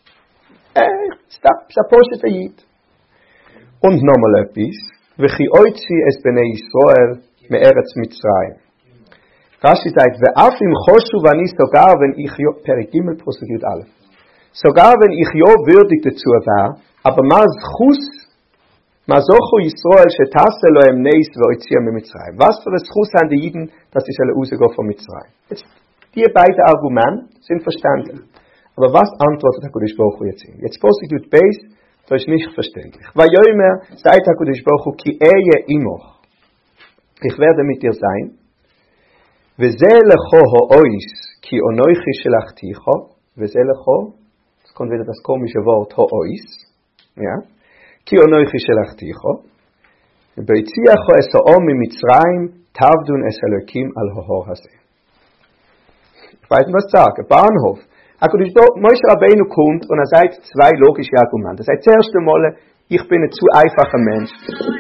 Und nochmal etwas. V'chi oitzi es bnei Israel me'eretz Mitzrayim. Rashi sagt, ve'af im choshu v'ani sogar, wenn ich Perik Gimel, Posuk Yud Aleph. Sogar wenn ich würdig dazu war, aber mazochu Israel shetasse lohem neis ve'oitzia me Mitzrayim. Was für ein Schus haben die Jiden, dass sie rausgehen von Mitzrayim? Jetzt, die beiden Argumente sind verständlich. Aber was antwortet HaKadosh Baruch Hu jetzt hin? Jetzt Posuk Yud Beis, das ist nicht verständlich. Vayomer sagt HaKadosh Baruch Hu, ki eje imoch. Ich werde mit dir sein. V'zeh lecho ho'ois, ki onoichi shelachticho. V'zeh lecho, es kommt wieder das komische Wort ho'ois. Ja? Ki onoichi shelachticho. Beitziacho es ha'om mi Mitzrayim, tavdun es Elokim al ho'hor hazeh. Ich weiß nicht, was sagen. Bahnhof. Moshe Rabbeinu kommt und sagt 2 logische Argumente. Er sagt zuerst einmal, ich bin ein zu einfacher Mensch.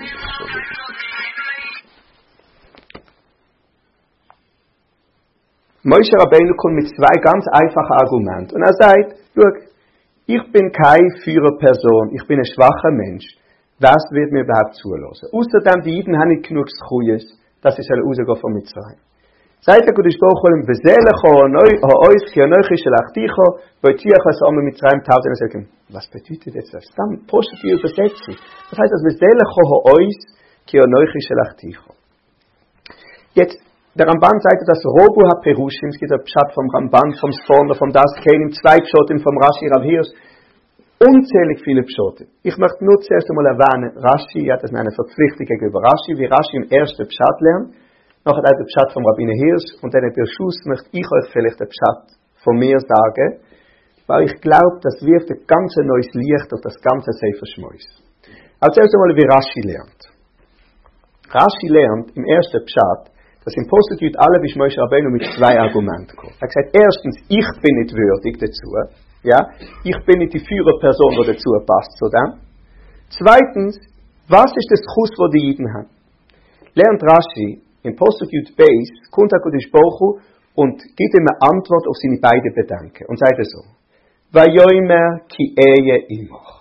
Moshe Rabbeinu kommt mit 2 ganz einfachen Argumenten. Und er sagt, schau, ich bin keine Führerperson, ich bin ein schwacher Mensch. Was wird mir überhaupt zulassen? Außerdem, die Jiden haben nicht genug Schuyes, dass ich rausgehen von Mitzrayim. Sagt der HaKadosh Baruch Hu, V'zelecho ha'ois ki anochi shelachticho, v'otziacho es ome Mitzrayim tavden es Elokim. Was bedeutet jetzt das? Dann positive Übersetzung. Das heißt, V'zelecho ha'ois ki anochi shelachticho. Jetzt, der Ramban sagt, dass Robu ha-Perushim, es gibt ein Pshat vom Ramban, vom Sforno, vom Daskenim, 2 Pshotim, vom Rashi, Rav Hirsch, unzählig viele Pshotim. Ich möchte nur zuerst einmal erwähnen, Rashi hat das eine Verpflichtung gegenüber Rashi, wie Rashi im ersten Pshat lernt. Nachher hat er den Pshat vom Rabbiner Hirsch und dann hat der Schuss, möchte ich euch vielleicht den Pshat von mir sagen, weil ich glaube, das wirft ein ganz neues Licht auf das ganze Sefer Shmois. Also zuerst einmal, wie Rashi lernt. Rashi lernt im ersten Pshat, dass im Posuk Yud Aleph ist Moshe Rabbeinu mit 2 Argumenten gekommen. Er hat gesagt, erstens, ich bin nicht würdig dazu. Ja? Ich bin nicht die Führerperson, die dazu passt zu dem. Zweitens, was ist das Chus, das die Jiden haben? Lernt Rashi, im Posuk Yud Beis kommt HaKadosh Baruch Hu und gibt ihm eine Antwort auf seine beiden Bedenken. Und sagt so, Vayomer ki eje imoch.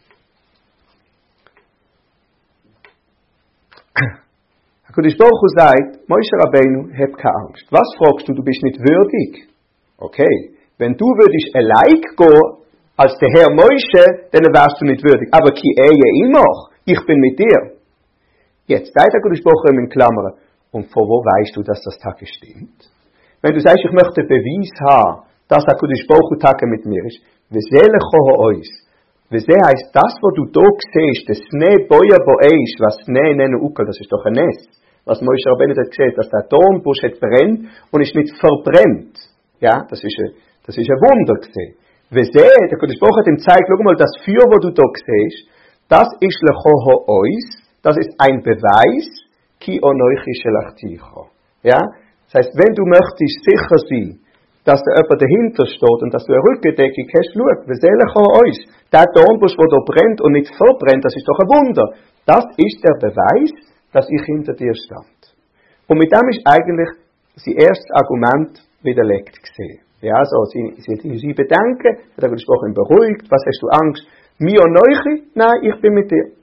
HaKadosh Baruch Hu sagt, Moshe Rabbeinu, hab keine Angst. Was fragst du? Du bist nicht würdig. Okay, wenn du würdest allein gehen, als der Herr Moshe, dann wärst du nicht würdig. Aber ki eje imoch, ich bin mit dir. Jetzt, sagt HaKadosh Baruch Hu in Klammern, und von wo weißt du, dass das Tage stimmt? Wenn du sagst, ich möchte Beweis haben, dass HaKadosh Baruch Hu Tage mit mir ist, V'zelecho ha'ois. V'ze heisst, das, was du da siehst, das Snee boya bo'eish, was Snee nennen Ukel, das ist doch ein Ness. Was Moshe Rabbeinu hat gesehen, dass der Dornbusch hat brennt und ist nicht verbrennt. Ja, das ist ein Wunder gesehen. Weseh, der Kodesh Baruch hat ihm gezeigt, schau mal, das Feuer, wo du da siehst, das ist lechoho ois, das ist ein Beweis, ki onoichi shelachticho. Ja? Das heißt, wenn du möchtest sicher sein, dass da jemand dahinter steht und dass du eine Rückendeckung hast, schau, weseh lechoho ois, der Dornbusch, der da brennt und nicht verbrennt, das ist doch ein Wunder. Das ist der Beweis, dass ich hinter dir stand. Und mit dem ist eigentlich sein erstes Argument widerlegt gesehen. Ja, also sie bedenken, hat er gesprochen, beruhigt, was hast du Angst? Mio Neuchi? Nein, ich bin mit dir.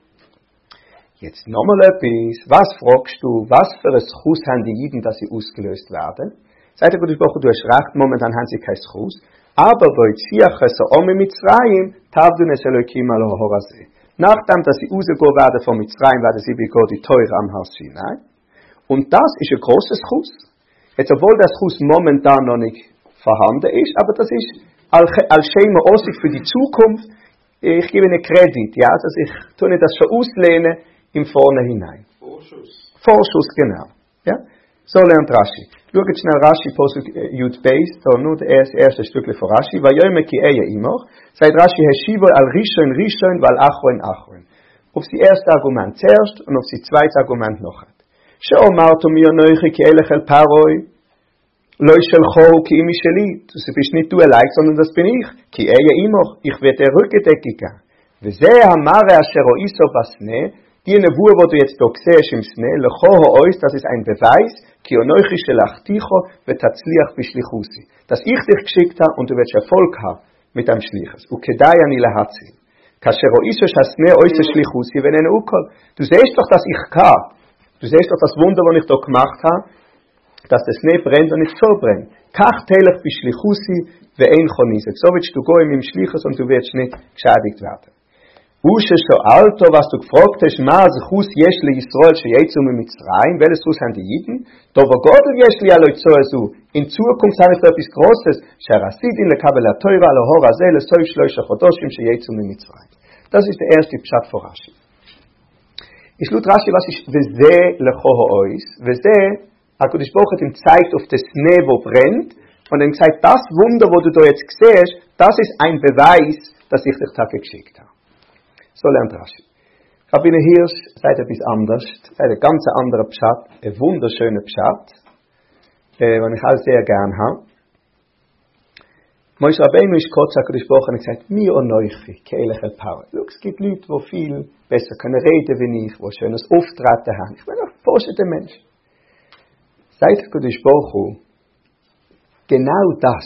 Jetzt nochmal etwas. Was fragst du? Was für ein Chus haben die Jiden, dass sie ausgelöst werden? Sagt der gesprochen, du hast recht, momentan haben sie kein Chus. Aber bei Ziache so Omi Mitzrayim, Tavdun es Elokim al Horase. Nachdem, dass sie rausgehen werden von Mitzrayim, werden sie begehen die Teure am Haus Sinai. Und das ist ein großes Chus. Jetzt, obwohl das Chus momentan noch nicht vorhanden ist, aber das ist als Schema Osik für die Zukunft. Ich gebe einen Kredit, ja, dass ich tue das schon auslehnen im Vornherein. Vorschuss, genau. Ja? So lernt Rashi. Schaut schnell Rashi, Posuk Yud Beis, so nur das erste Stückchen von Rashi. Vayoyme ki eya imoch, sagt Rashi, Heshivo al Rishon Rishon, val Achron Achron. Auf das erste Argument zuerst und auf das zweite Argument noch. She'omartu mi onoichi ki elech el Paroi, Loi shelcho ki imi sheli, du bist nicht du allein, sondern das bin ich. Ki eya imoch, ich werde der Rückendeckung geben. V'zeh hamare asher oiso basne, die Nebuhe, wo du jetzt da siehst im Sne, lecho ois, das ist ein Beweis, ki onoichi shelachticho v'tatzliach b'shlichusi. Dass ich dich geschickt habe und du wirst Erfolg haben mit dem Schliches. Ukedai ani lahatzi. Kasher oiso shasne oise shlichusi v'nen ukol. Du siehst doch, dass ich kann. Du siehst doch das Wunder, was ich da gemacht habe, dass das Schnee brennt und nicht verbrennt. Kach telech bishlichusi ve'ein chonisek. So willst du gehen im Schlichus und du wirst nicht geschädigt werden. Ushe so alto, was du gefragt hast, maß chus jeschli Yisrael sheyetzum Mitzrayim, welches Chus haben die Jiden? Dover Godel jeschli aloi zoesu. In Zukunft habe ich da etwas Großes. Sherasidin lekabel ha-Teura lohor hazeh lesoy shloisha chodoshim sheyetzum Mitzrayim. Das ist der erste Pshat von Rashi. Ich lud Rashi, was ist V'zeh lechoho ois? V'zeh HaKadosh Baruch hat ihm gezeigt auf das Schnee, wo brennt, und ihm gesagt, das Wunder, wo du da jetzt siehst, das ist ein Beweis, dass ich dich dafür geschickt habe. So lernt Rashi. Rabbiner Hirsch sagt etwas anders, sagt ein ganz anderer Pshat, ein wunderschöner Pshat, den ich auch sehr gern habe. Moshe Rabbeinu ist kurz HaKadosh Baruch und hat gesagt, mir und Neuchi, keilech el Power. Es gibt Leute, die viel besser können reden wie ich, die schönes Auftreten haben. Ich bin ein forschender Mensch. Sagt Kodesh Baruch Hu, genau das,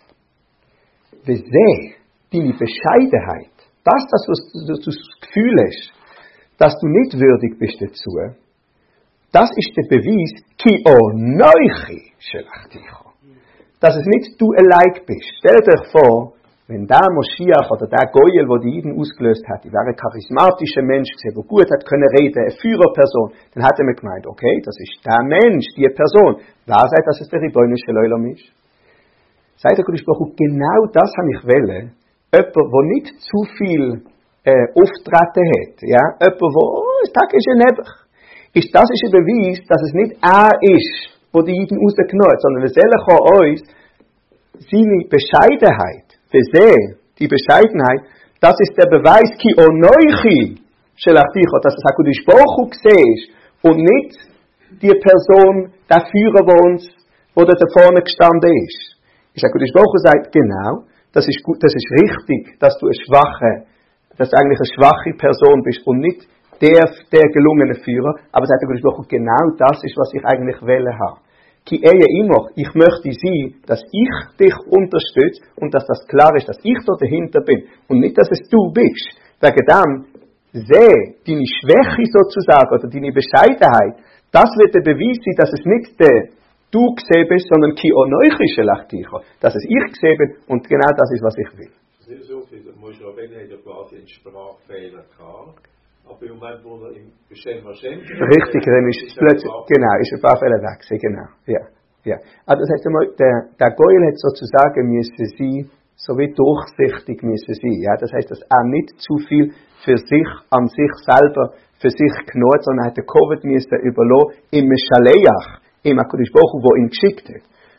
wie sehr deine Bescheidenheit, das, was du das Gefühl hast, dass du nicht würdig bist dazu, das ist der Beweis, ki o neuchi shelachticho. Dass es nicht du allein bist. Stell dir vor, wenn der Moschiach oder der Goyel, der die Jiden ausgelöst hat, die war ein charismatischer Mensch gewesen, der gut hat können reden, eine Führerperson, dann hat er mir gemeint, okay, das ist der Mensch, die Person. Wer sagt, dass es der Ribono shel Olam ist? Sagt der Kodesh Baruch Hu, genau das habe ich wollen. Jemand, der nicht zu viel Auftreten hat, ja, jemand, der, das Tag ist ein Nebach. Das ist ein Beweis, dass es nicht er ist, wo die Jiden rausgenommen hat, sondern wir sollen uns seine Bescheidenheit, die Bescheidenheit, das ist der Beweis, ki onoichi shelachticho, dass es HaKadosh Baruch Hu siehst und nicht die Person, der Führer, der uns, oder da vorne gestanden ist. HaKadosh Baruch Hu sagt, genau, das ist gut, das ist richtig, dass du dass du eigentlich eine schwache Person bist und nicht der gelungene Führer, aber sagt HaKadosh Baruch Hu, genau das ist, was ich eigentlich wählen habe. Ki ehe immer, ich möchte sehen, dass ich dich unterstütze und dass das klar ist, dass ich da dahinter bin und nicht, dass es du bist. Wegen dem, sehe deine Schwäche sozusagen oder deine Bescheidenheit, das wird der Beweis sein, dass es nicht der du gesehen bist, sondern ki onoichi shelachticho, dass es ich gesehen bin und genau das ist, was ich will. Das ist nicht so viel, Moshe Rabbeinu hat ja quasi einen Sprachfehler gehabt. Aber im Moment, wo er im Beshem Hashem... Richtig, dann ist plötzlich, genau, ist ein paar Fälle weg, genau, ja. Also das heißt einmal, der Goyel hat sozusagen müssen sein, so wie durchsichtig müssen sein, ja. Das heißt, dass er nicht zu viel für sich, an sich selber, für sich genutzt, sondern hat der Covid müssen überlassen, im Meshaleach, im HaKadosh Baruch Hu, wo ihn geschickt hat.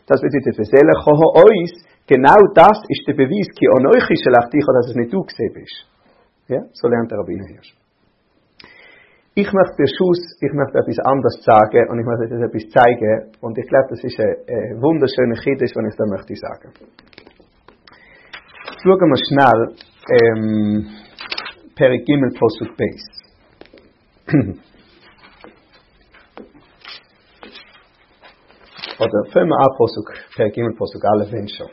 das bedeutet, wir sollen uns, genau das ist der Beweis, dass es nicht du gesehen bist. Ja, so lernt der Rabbiner Hirsch. Ich möchte etwas anderes sagen und ich möchte dir etwas zeigen und ich glaube, das ist eine wunderschöne Chiddush, wenn ich das möchte sagen. Schauen wir schnell Perek Gimel Posuk Beis. Oder fangen wir an Posuk, Perek Gimel Posuk Aleph wenn schon.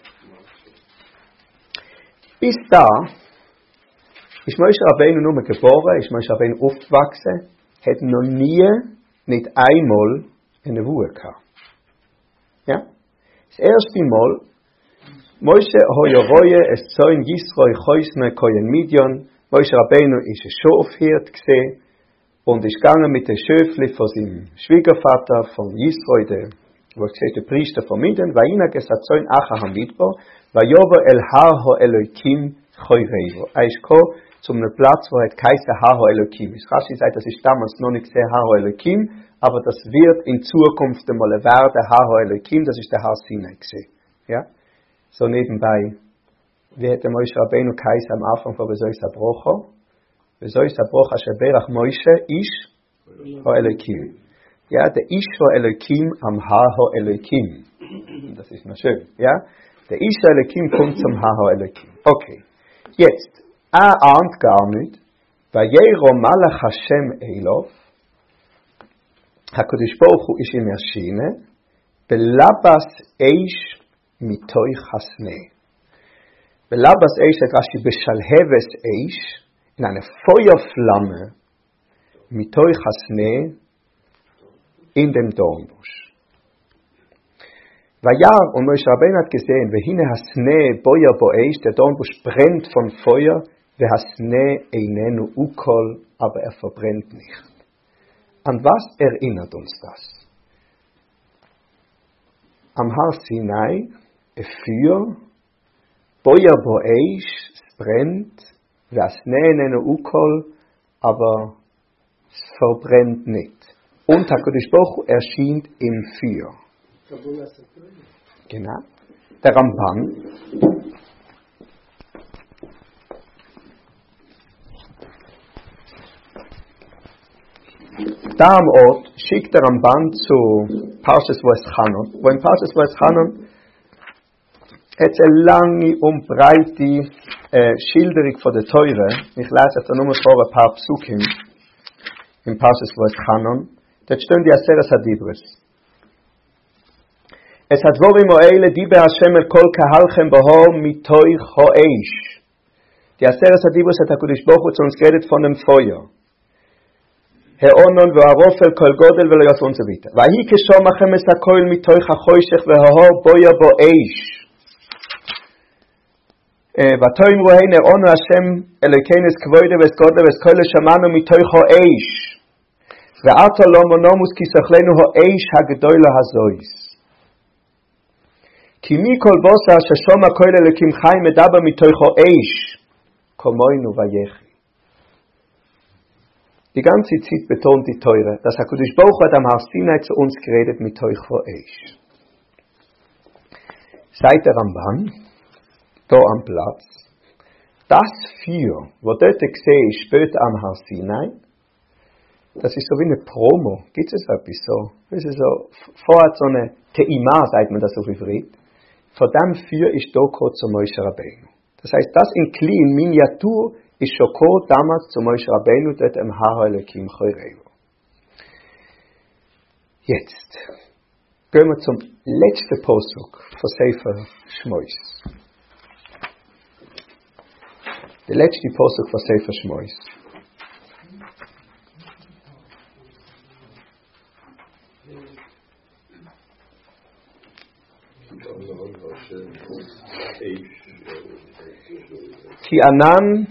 Bis da ist Moshe Rabbeinu nur geboren, ist Moshe Rabbeinu aufgewachsen, hat noch nie, nicht einmal eine Wuhe gehabt. Ja? Das erste Mal, Moshe Hoyoroye es Zoin Yisroi Choisne Koyen Midian, Moshe Rabbeinu ist ein Schofhirt gesehen und ist gegangen mit dem Schöfli von seinem Schwiegervater, von Yisroi, der Priester von Midian, Vaina gesat Zoin Acha Hamidbo, Vayovo El Har Ho Elokim Choyreivo. Ist gekommen zu einem Platz, wo es Kaiser Har Ho Elokim ist. Rashi sagt, das ist damals noch nicht sehr Har Ho Elokim, aber das wird in Zukunft einmal werden Har Ho Elokim, das ist der Har Sinai gesehen. Ja? So nebenbei, wie hat der Moshe Rabbeinu Kaiser am Anfang von Besois Abrocho? Besois Abrocho Sheberach Moshe Ish Ho Elokim. Ja, der Ish Ho Elokim am Har Ho Elokim. Das ist noch schön. Ja? Der Ish Ho Elokim kommt zum Har Ho Elokim. Okay. Jetzt, ahnt gar nicht, Vayero Malach Hashem Elof, HaKadosh Baruch Hu ist ihm erschienen, Belabas Eish Mitoich Hasne. Belabas Eish, der Rashi Beshalheves Eish, in eine Feuerflamme, Mitoich Hasne, in dem Dornbusch. Vajar und Moshe Rabbeinu hat gesehen, Vehine Hasne Boya Boeish, der Dornbusch brennt von Feuer, Vehasne Einenu Ukol, aber er verbrennt nicht. An was erinnert uns das? Am Har Sinai, Feuer, Boya Boeish, es brennt, Vehasne Einenu Ukol, aber es verbrennt nicht. Und HaKadosh Baruch Hu erschien im Feuer. Genau. Der Ramban. Da am Ort schickt der Ramban zu Parshas Va'eschanon, wo in Parshas Va'eschanon hat eine lange und breite Schilderung von der Teure. Ich lese jetzt nur vor ein paar Psukim in Parshas Va'eschanon. Dort stehen die Aseres Hadibros. Es hat Vorim Oele, Dibe Hashem el Kol Kahalchem Boho Mitoich Ho'eish. Die Aseres Hadibros hat HaKadosh Baruch Hu zu uns geredet von dem Feuer. He'onon ve'arof el Kol Godel ve'lo Yaf und so weiter. Vahi keshom achem es HaKol Mitoich HaChoshech ve'hoho Boya Bo'eish. Vatoim rohein He'onon Hashem Elokeines Kvoide ve'es Godel ve'es Kol Shamanu Mitoich Ho'eish. Ve'ato lo monomus ki sochlenu Ho'eish ha'gedoyla hazois. כי מכל בוסה ששום הכל אלוקים חי מדבר מתוכו איש כמונו ויחי. Die ganze Zeit betont die Teure, dass HaKadosh Baruch Hu hat am Har Sinai zu uns geredet mit Teuchvo Eish. Seit der Ramban, da am Platz, das Feuer, wo dort gesehen ist, später am Har Sinai, das ist so wie eine Promo. Gibt es etwas so? Das ist so, vorher so eine Teima, sagt man das auf Ivrit. Von dem Feuer ist da gekommen zu Moshe Rabbeinu. Das heißt, das in klein Miniatur ist schon gekommen damals zu Moshe Rabbeinu dort im Har Elokim Choyreivo. Jetzt gehen wir zum letzten Posuk von Sefer Shmois. Der letzte Posuk von Sefer Shmois. Ki anan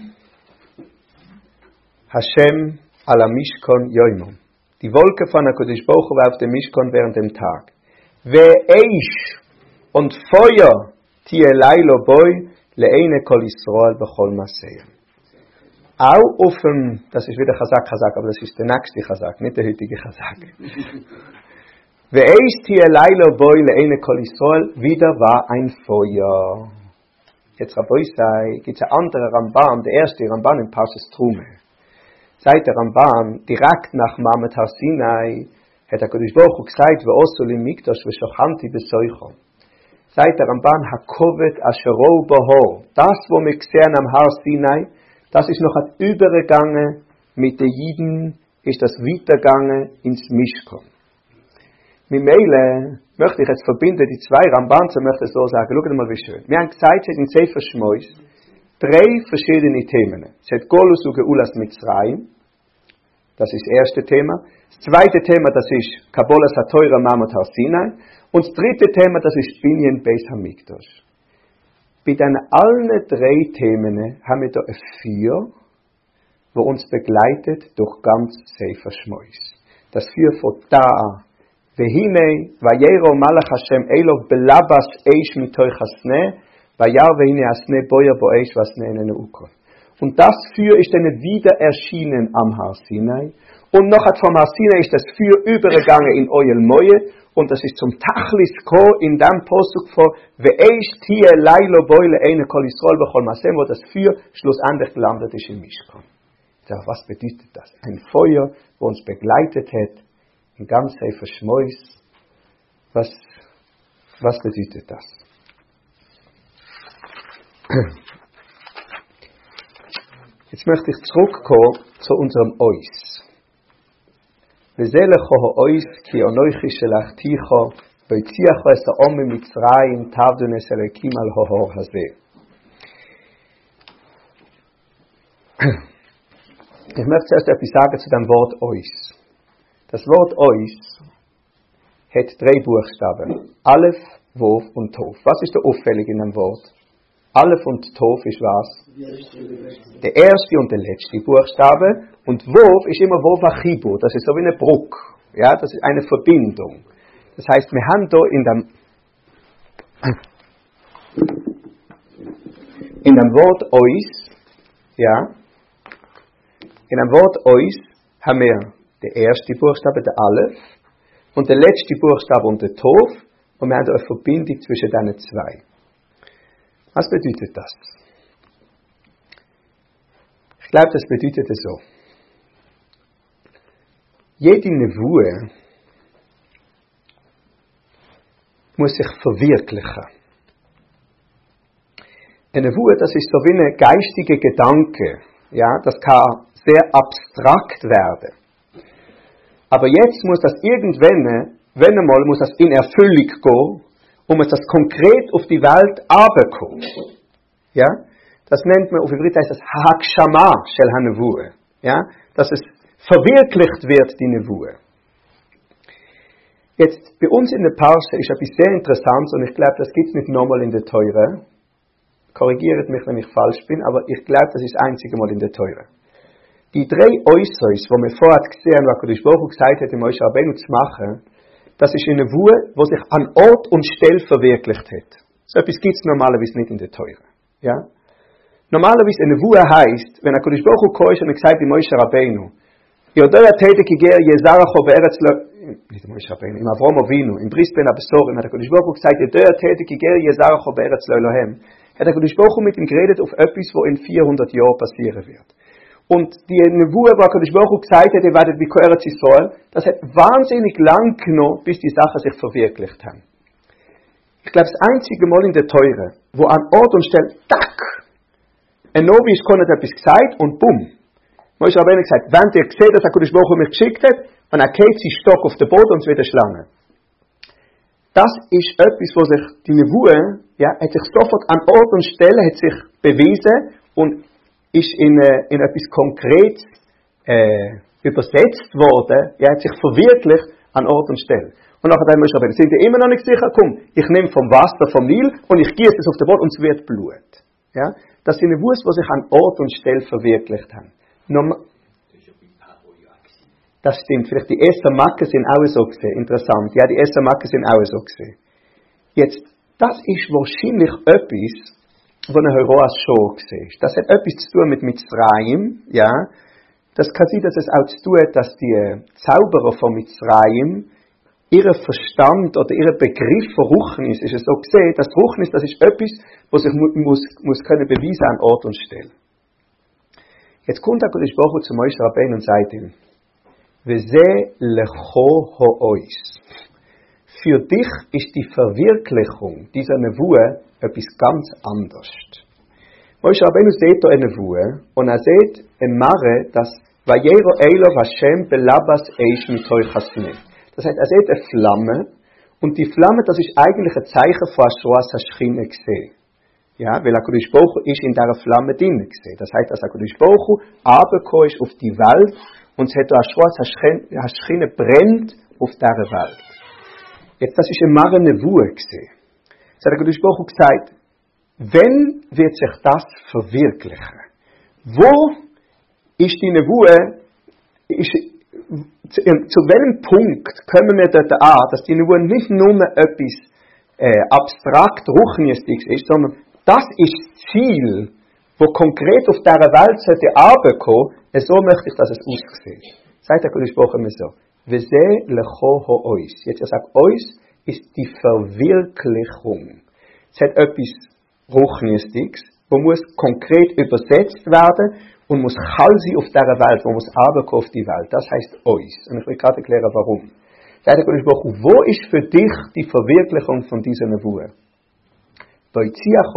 Hashem ala Mishkon yoimom. Die Wolke von HaKadosh Baruch Hu war auf dem Mishkon während dem Tag. Ve'eish und Feuer tie lailo boy le'ene kol Yisrael b'chol maseyem. Auch auf dem, das ist wieder Chazak, aber das ist der nächste Chazak, nicht der heutige Chazak. Wieder war ein Feuer. Jetzt Rabbosai, gibt es ein anderer Ramban, der erste Ramban in Parshas Trumah. Seit der Ramban, direkt nach Mamet Har Sinai, hat der Kodesh Baruch Hu gesagt, Ve'osol im Mikdash ve'shochanti besoicho. Seit der Ramban, Hakovet asherou boho. Das, wo wir gesehen am Har Sinai, das ist noch übergegangen mit den Jiden, ist das weitergegangen ins Mishkan. Mit Meile möchte ich jetzt verbinden, die zwei Rambans, möchte ich so sagen, schaut mal wie schön. Wir haben gesagt, es hat in Sefer Shmois 3 verschiedene Themen. Es hat Golus und Geulas Mitzrayim, das ist das erste Thema. Das zweite Thema, das ist Kabbalas HaTorah Mamet Har Sinai. Und das dritte Thema, das ist Binyan Beis Hamikdash. Bei den allen 3 Themen haben wir da ein 4, wo uns begleitet durch ganz Sefer Shmois. Das 4 von da. Vehine, vayero malach Hashem Elov belabas eish mitoich hasne, vayar vehine hasne boya bo eish vasne enene ukon. Und das Feuer ist dann wieder erschienen am Har Sinai. Und noch hat vom Har Sinai ist das Feuer übergegangen in Oyel Moye. Und das ist zum Tachlis Ko in dem Posuk vor ve'eish tie lailo boile eine kol Yisrael bechol masem, wo das Feuer schlussendlich gelandet ist in Mishkan. Ja, was bedeutet das? Ein Feuer, wo uns begleitet hat, in ganz Sefer Shmois. Was bedeutet das? Jetzt möchte ich zurückkommen zu unserem Ois. V'zelecho ha'ois ki onoichi shelachticho v'yitziacho es ha'om mitzrayim tavdun es erekim al ha'hor hazeh. Ich möchte zuerst etwas sagen zu dem Wort Ois. Das Wort Ois hat 3 Buchstaben. Aleph, Wov und Tov. Was ist da auffällig in dem Wort? Aleph und Tov ist was? Der erste und der letzte Buchstabe. Und Wov ist immer Wov Achibu. Das ist so wie eine Brücke. Ja, das ist eine Verbindung. Das heißt, wir haben da in dem Wort Ois, ja, in dem Wort Ois haben wir der erste Buchstabe, der Aleph, und der letzte Buchstabe und der Tov, und wir haben eine Verbindung zwischen diesen 2. Was bedeutet das? Ich glaube, das bedeutet so. Jede Nevue muss sich verwirklichen. Eine Nevue, das ist so wie ein geistiger Gedanke. Ja, das kann sehr abstrakt werden. Aber jetzt muss das irgendwann, wenn einmal, muss das in Erfüllung gehen, muss das konkret auf die Welt runterkommen. Ja? Das nennt man, auf Hebräisch heißt das Hagshama shel HaNevuah. Ja? Dass es verwirklicht wird, die Nevue. Jetzt, bei uns in der Parsha ist etwas sehr Interessantes, und ich glaube, das gibt es nicht nochmal in der Teure. Korrigiert mich, wenn ich falsch bin, aber ich glaube, das ist das einzige Mal in der Teure. Die 3 Oisos, die wir vorher gesehen haben, was Kodesh Baruch Hu gesagt hat, im Moshe Rabbeinu zu machen, das ist eine Nevue, die sich an Ort und Stelle verwirklicht hat. So etwas gibt es normalerweise nicht in der Teure. Ja? Normalerweise eine Nevue heisst, wenn Kodesh Baruch Hu kam und gesagt im Moshe Rabbeinu, Yodoya Tedek Iger Yezaracho Be'eretz nicht im Moshe Rabbeinu, im Avrom Avinu, im Bris Ben Abesorim, hat Kodesh Baruch Hu gesagt, Yodoya Tedek Iger Yezaracho Be'eretz Elohim, hat Kodesh Baruch Hu mit ihm geredet auf etwas, was in 400 Jahren passieren wird. Und die Nevue, wo Kodesh Baruch Hu gesagt hat, ihr werdet wie Koeretz Yisrael, das hat wahnsinnig lang genommen, bis die Sachen sich verwirklicht haben. Ich glaube, das einzige Mal in der Teure, wo an Ort und Stelle, tack, ein Novi ist etwas gesagt und bumm. Moshe Rabbeinu gesagt, wenn ihr seht, dass Kodesh Baruch Hu mich geschickt hat, dann erkennt sie Stock auf den Boden und es wird eine Schlange. Das ist etwas, wo sich die Nevue, ja, hat sich sofort an Ort und Stelle, hat sich bewiesen und ist in etwas Konkretes übersetzt worden, hat sich verwirklicht an Ort und Stelle. Und nachher haben wir sind wir immer noch nicht sicher, komm, ich nehme vom Wasser, vom Nil und ich gieße es auf den Boden und es wird Blut. Ja? Das sind Wurst, die sich an Ort und Stelle verwirklicht haben. Das stimmt, vielleicht die ersten Macken sind auch so gesehen, interessant. Ja, die ersten Macken sind auch so gesehen. Jetzt, das ist wahrscheinlich etwas, von der Heroas schon gesehen. Das hat etwas zu tun mit Mitzrayim, ja. Das kann sein, dass es auch zu tun hat, dass die Zauberer von Mitzrayim ihr Verstand oder ihr Begriff von Ruchnis ist es so gesehen, dass Ruchnis, das ist etwas, was sich muss können beweisen an Ort und Stelle. Jetzt kommt der Kodesh Baruch Hu zu Moshe Rabbeinu und sagt ihm, V'zeh lecho ho'ois. Für dich ist die Verwirklichung dieser Nevuah etwas ganz anderes. Moshe Rabbeinu sieht da eine Nevuah und sieht im Mare, dass Vayero Eilo Hashem belabas eish mitoy chasneh. Das heißt, sieht eine Flamme und die Flamme, das ist eigentlich ein Zeichen von Ashroas Hashchine gesehen. Ja, weil HaKadosh Baruch Hu ist in dieser Flamme drin gesehen. Das heißt, dass HaKadosh Baruch Hu runtergekommen ist auf die Welt und es hat Ashroas Hashchine brennt auf dieser Welt. Jetzt, das ist eine Mare Nevuah gesehen. Jetzt hat HaKadosh Baruch Hu gesagt, wenn wird sich das verwirklichen? Wo ist die Nevuah, zu welchem Punkt kommen wir dort an, dass die Nevuah nicht nur etwas abstrakt Ruchnistiges ist, sondern das ist das Ziel, wo konkret auf dieser Welt sollte runterkommen, so möchte ich, dass es aussieht. Sagt der Kodesh Baruch Hu so, V'zeh lecho ho'ois. Jetzt sagt, ois ist die Verwirklichung. Es hat etwas Ruchnistiges, wo muss konkret übersetzt werden und muss Chalsi auf dieser Welt, wo muss runterkommen auf die Welt. Das heißt ois. Und ich will gerade erklären, warum. Sagt der Kodesh Baruch Hu, wo ist für dich die Verwirklichung von dieser Nevuah? Wenn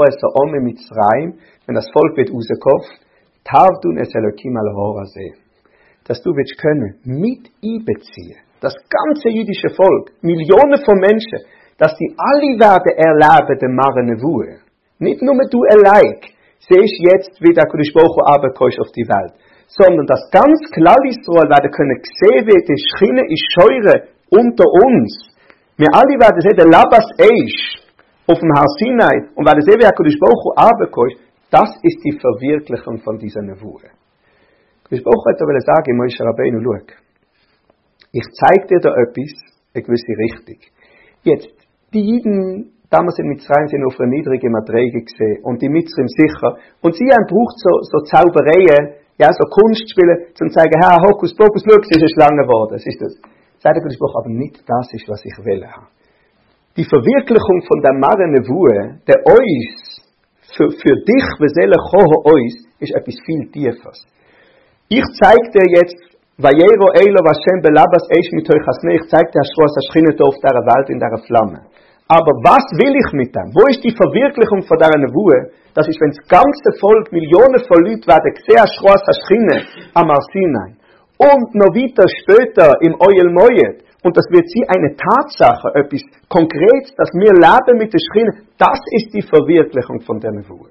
das Volk wird rauskommen, Tavdun es Elokim al Horaseh, dass du willst können, mit einbeziehen, das ganze jüdische Volk, Millionen von Menschen, dass die alle werden erleben, den Mare Nevuah. Nicht nur du allein, siehst jetzt, wie der Kodesh Baruch Hu runterkommt auf die Welt, sondern dass ganz Klal Yisrael werden können sehen, wie die Schchine ist scheure unter uns. Wir alle werden sehen, der Labas Eish auf dem Har Sinai und werden sehen, wie der Kodesh Baruch Hu runterkommt. Das ist die Verwirklichung von dieser Nevuah. Kodesh Baruch Hu hat aber sagen, Moshe Rabbeinu, schau, ich zeige dir da etwas, eine gewisse Richtung. Jetzt, die Jiden damals in Mitzrayim sind auf einer niedrigen Madrege gesehen und die Mitzrim sicher. Und sie haben gebraucht so Zaubereien, ja, so Kunstspiele, zum zu zeigen, Hokus Pokus, schau, es ist eine Schlange geworden. Es ist das. Sagt der Kodesh Baruch Hu, aber nicht das ist, was ich will haben. Die Verwirklichung von der Mare Nevuah, der Ois, für dich, V'zeh lecho ho'ois, ist etwas viel Tieferes. Ich zeige dir jetzt, Vayero Eilo Hashem belabas eish mitoy chasneh, ich zeige dir Ashroas Hashchine auf dieser Welt, in dieser Flamme. Aber was will ich mit dem? Wo ist die Verwirklichung von dieser Nevuah? Das ist, wenn das ganze Volk, Millionen von Leuten werden gesehen, Ashroas Hashchine am Har Sinai. Und noch weiter später im Oyel Moed. Und das wird sie eine Tatsache, etwas Konkretes, dass wir leben mit der Schchine. Das ist die Verwirklichung von der Nevuah.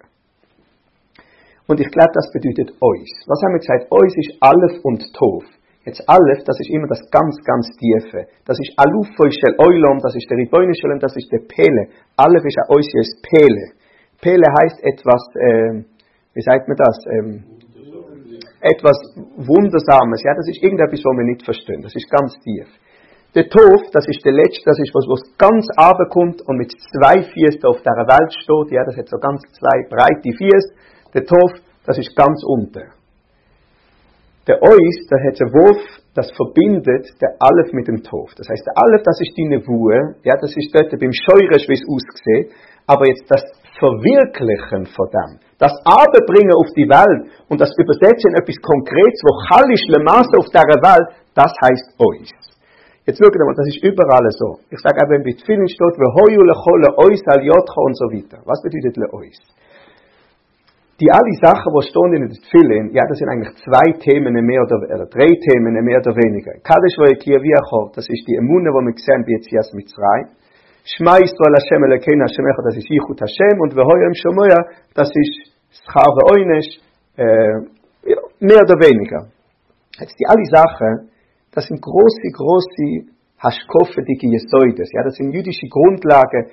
Und ich glaube, das bedeutet Ois. Was haben wir gesagt? Ois ist Aleph und Tov. Jetzt Aleph, das ist immer das ganz, ganz Tiefe. Das ist Aluf Shel Oilom, das ist der Ribono Shalom, das ist der Pele. Aleph ist ein Ois, ist Pele. Pele heißt etwas, wie sagt man das? Etwas Wundersames. Ja, das ist irgendetwas, was wir nicht verstehen. Das ist ganz tief. Der Tov, das ist der letzte, das ist was ganz runterkommt und mit 2 Füßen auf der Welt steht. Ja, das hat so ganz 2 breite Füße. Der Tov, das ist ganz unten. Der Ois, der hat einen Wurf, das verbindet der Aleph mit dem Tov. Das heißt, der Aleph, das ist die Nevuah, ja, das ist dort beim Scheurisch, wie es aussieht. Aber jetzt das Verwirklichen von dem, das Abbringen auf die Welt und das Übersetzen in etwas Konkretes, wo Chalisch le Masse auf dieser Welt, das heißt Ois. Jetzt schaut mal, das ist überall so. Ich sage eben, wie vielen steht, wie hoyu lecho le Ois al yotcho und so weiter. Was bedeutet le Ois? Die alle Sachen, die stehen in den Tfilin, ja, das sind eigentlich 2 Themen mehr oder 3 Themen mehr oder weniger. Kadesh v'yekir v'yachor, das ist die Emunah, die wir gesehen haben, Yetzias Mitzrayim. Shema Yisrael Hashem Elokeinu Hashem Echad, das ist Yichud Hashem, und V'hoyem Shomoya, das ist Schar v'Oynesh, mehr oder weniger. Jetzt die alle Sachen, das sind große Hashkofe, die Yesoides, ja, das sind jüdische Grundlagen,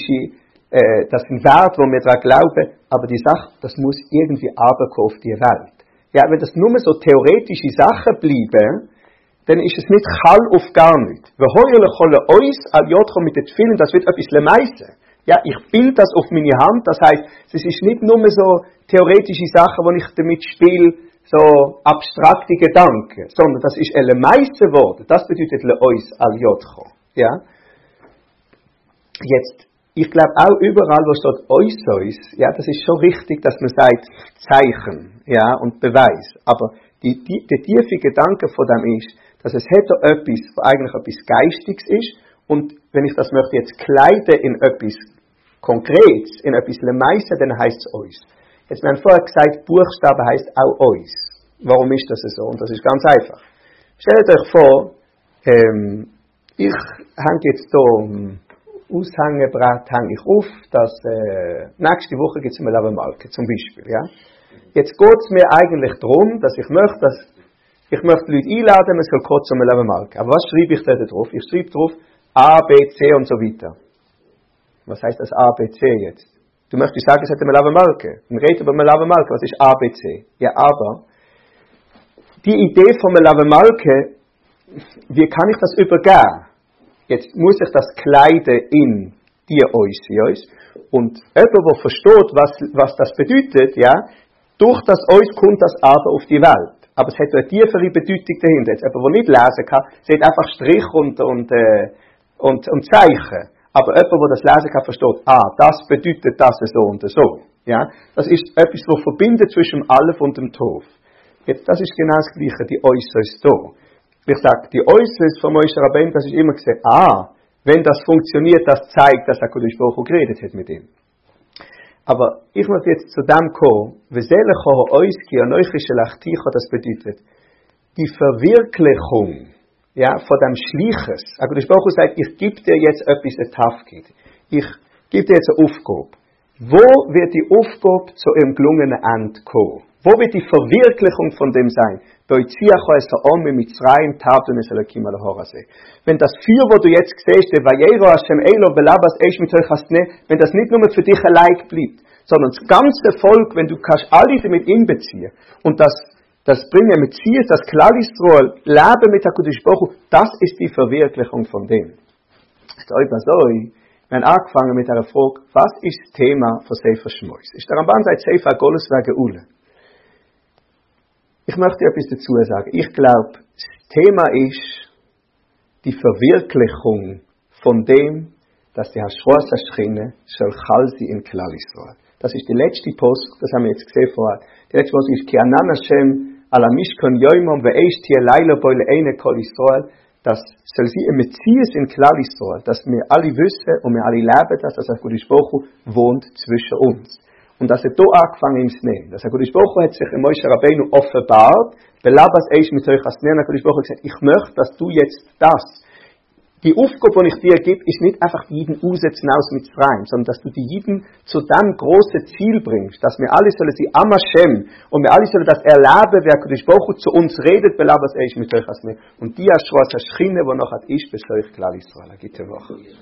das sind Werte, wo wir daran glauben, aber die Sache, das muss irgendwie runterkommen auf die Welt. Ja, wenn das nur so theoretische Sachen bleiben, dann ist es nicht Chal auf gar nicht. Wir heulen cholle ois al jotcho mit den Tfilin, das wird etwas lemeise. Ja, ich bild das auf meine Hand, das heißt, es ist nicht nur so theoretische Sachen, wo ich damit spiele, so abstrakte Gedanken, sondern das ist ein lemeise Wort. Das bedeutet le ois al jotcho. Ja? Jetzt, ich glaube auch überall, wo steht Oisois, ja, das ist schon richtig, dass man sagt Zeichen, ja, und Beweis. Aber der tiefe Gedanke von dem ist, dass es hätte etwas, was eigentlich etwas Geistiges ist, und wenn ich das möchte jetzt kleiden in etwas Konkretes, in etwas Lemeisen, dann heisst es Ois. Jetzt, wir haben vorher gesagt, Buchstabe heisst auch Ois. Warum ist das so? Und das ist ganz einfach. Stellt euch vor, ich hänge jetzt hier Aushängebrett hänge ich auf, dass nächste Woche gibt es eine Lavenmalke, zum Beispiel. Ja? Jetzt geht es mir eigentlich darum, dass ich möchte Leute einladen, man soll kurz eine Lavenmalke. Aber was schreibe ich da drauf? Ich schreibe drauf A, B, C und so weiter. Was heißt das A, B, C jetzt? Du möchtest sagen, es hat eine Lavenmalke. Man redet über eine Lavenmalke. Was ist A, B, C? Ja, aber die Idee von einer Lavenmalke, wie kann ich das übergeben? Jetzt muss ich das kleiden in die Ois. Und jemand, der versteht, was das bedeutet, ja, durch das Ois kommt das aber auf die Welt. Aber es hat eine tiefere Bedeutung dahinter. Jetzt jemand, der nicht lesen kann, sieht einfach Strich und Zeichen. Aber jemand, der das lesen kann, versteht, das bedeutet das so und so. Ja, das ist etwas, was verbindet zwischen dem Aleph und dem Tov. Jetzt, das ist genau das Gleiche, die Oisos da. Ich sage, die Oisos von Moshe Rabbeinu, das ist immer gesagt, wenn das funktioniert, das zeigt, dass HaKadosh Baruch Hu geredet hat mit ihm. Aber ich möchte jetzt zu dem kommen, das bedeutet, die Verwirklichung, ja, von dem Schleiches. HaKadosh Baruch Hu sagt, ich gebe dir jetzt etwas, ein Tafkid. Ich gebe dir jetzt eine Aufgabe. Wo wird die Aufgabe zu ihrem gelungenen Ende kommen? Wo wird die Verwirklichung von dem sein? Wenn das Feuer, wo du jetzt siehst, wenn das nicht nur für dich allein bleibt, sondern das ganze Volk, wenn du kannst alle damit einbeziehen und das bringen mit Ziel, das Klal Yisrael, Leben mit HaKadosh Baruch Hu, das ist die Verwirklichung von dem. Wir haben angefangen mit einer Frage, was ist das Thema von Sefer Shmois? Ist der Ramban sagt Sefer Golos Geule. Ich möchte etwas dazu sagen. Ich glaube, das Thema ist die Verwirklichung von dem, dass die Hashras Hashchine soll Chalsi in Klal Yisrael. Das ist die letzte Post, das haben wir jetzt gesehen vorher. Die letzte Post ist Ki anan Hashem ala mishkon yoimom ve'eish tieh leila boi le'ene kol Yisrael. Das soll sie im Metzies in Klal Yisrael, dass wir alle wissen und wir alle leben, dass HaKadosh Baruch Hu wohnt zwischen uns. Und dass da angefangen ist nehmen. Das HaKadosh Baruch Hu hat sich in Moshe Rabbeinu offenbart, belabas eish mit euch as nehmen. HaKadosh Baruch Hu gesagt, ich möchte, dass du jetzt die Aufgabe, die ich dir gebe, ist nicht einfach jeden aussetzen aus Mitzrayim, sondern dass du die jeden zu dem großen Ziel bringst, dass wir alle sollen sie am Hashem und wir alle sollen das erleben, wer HaKadosh Baruch Hu zu uns redet, belabas eish mit euch as nehmen. Und die Hashras Hashchine, wo noch hat ich bis euch Klal Yisrael. Gute Woche.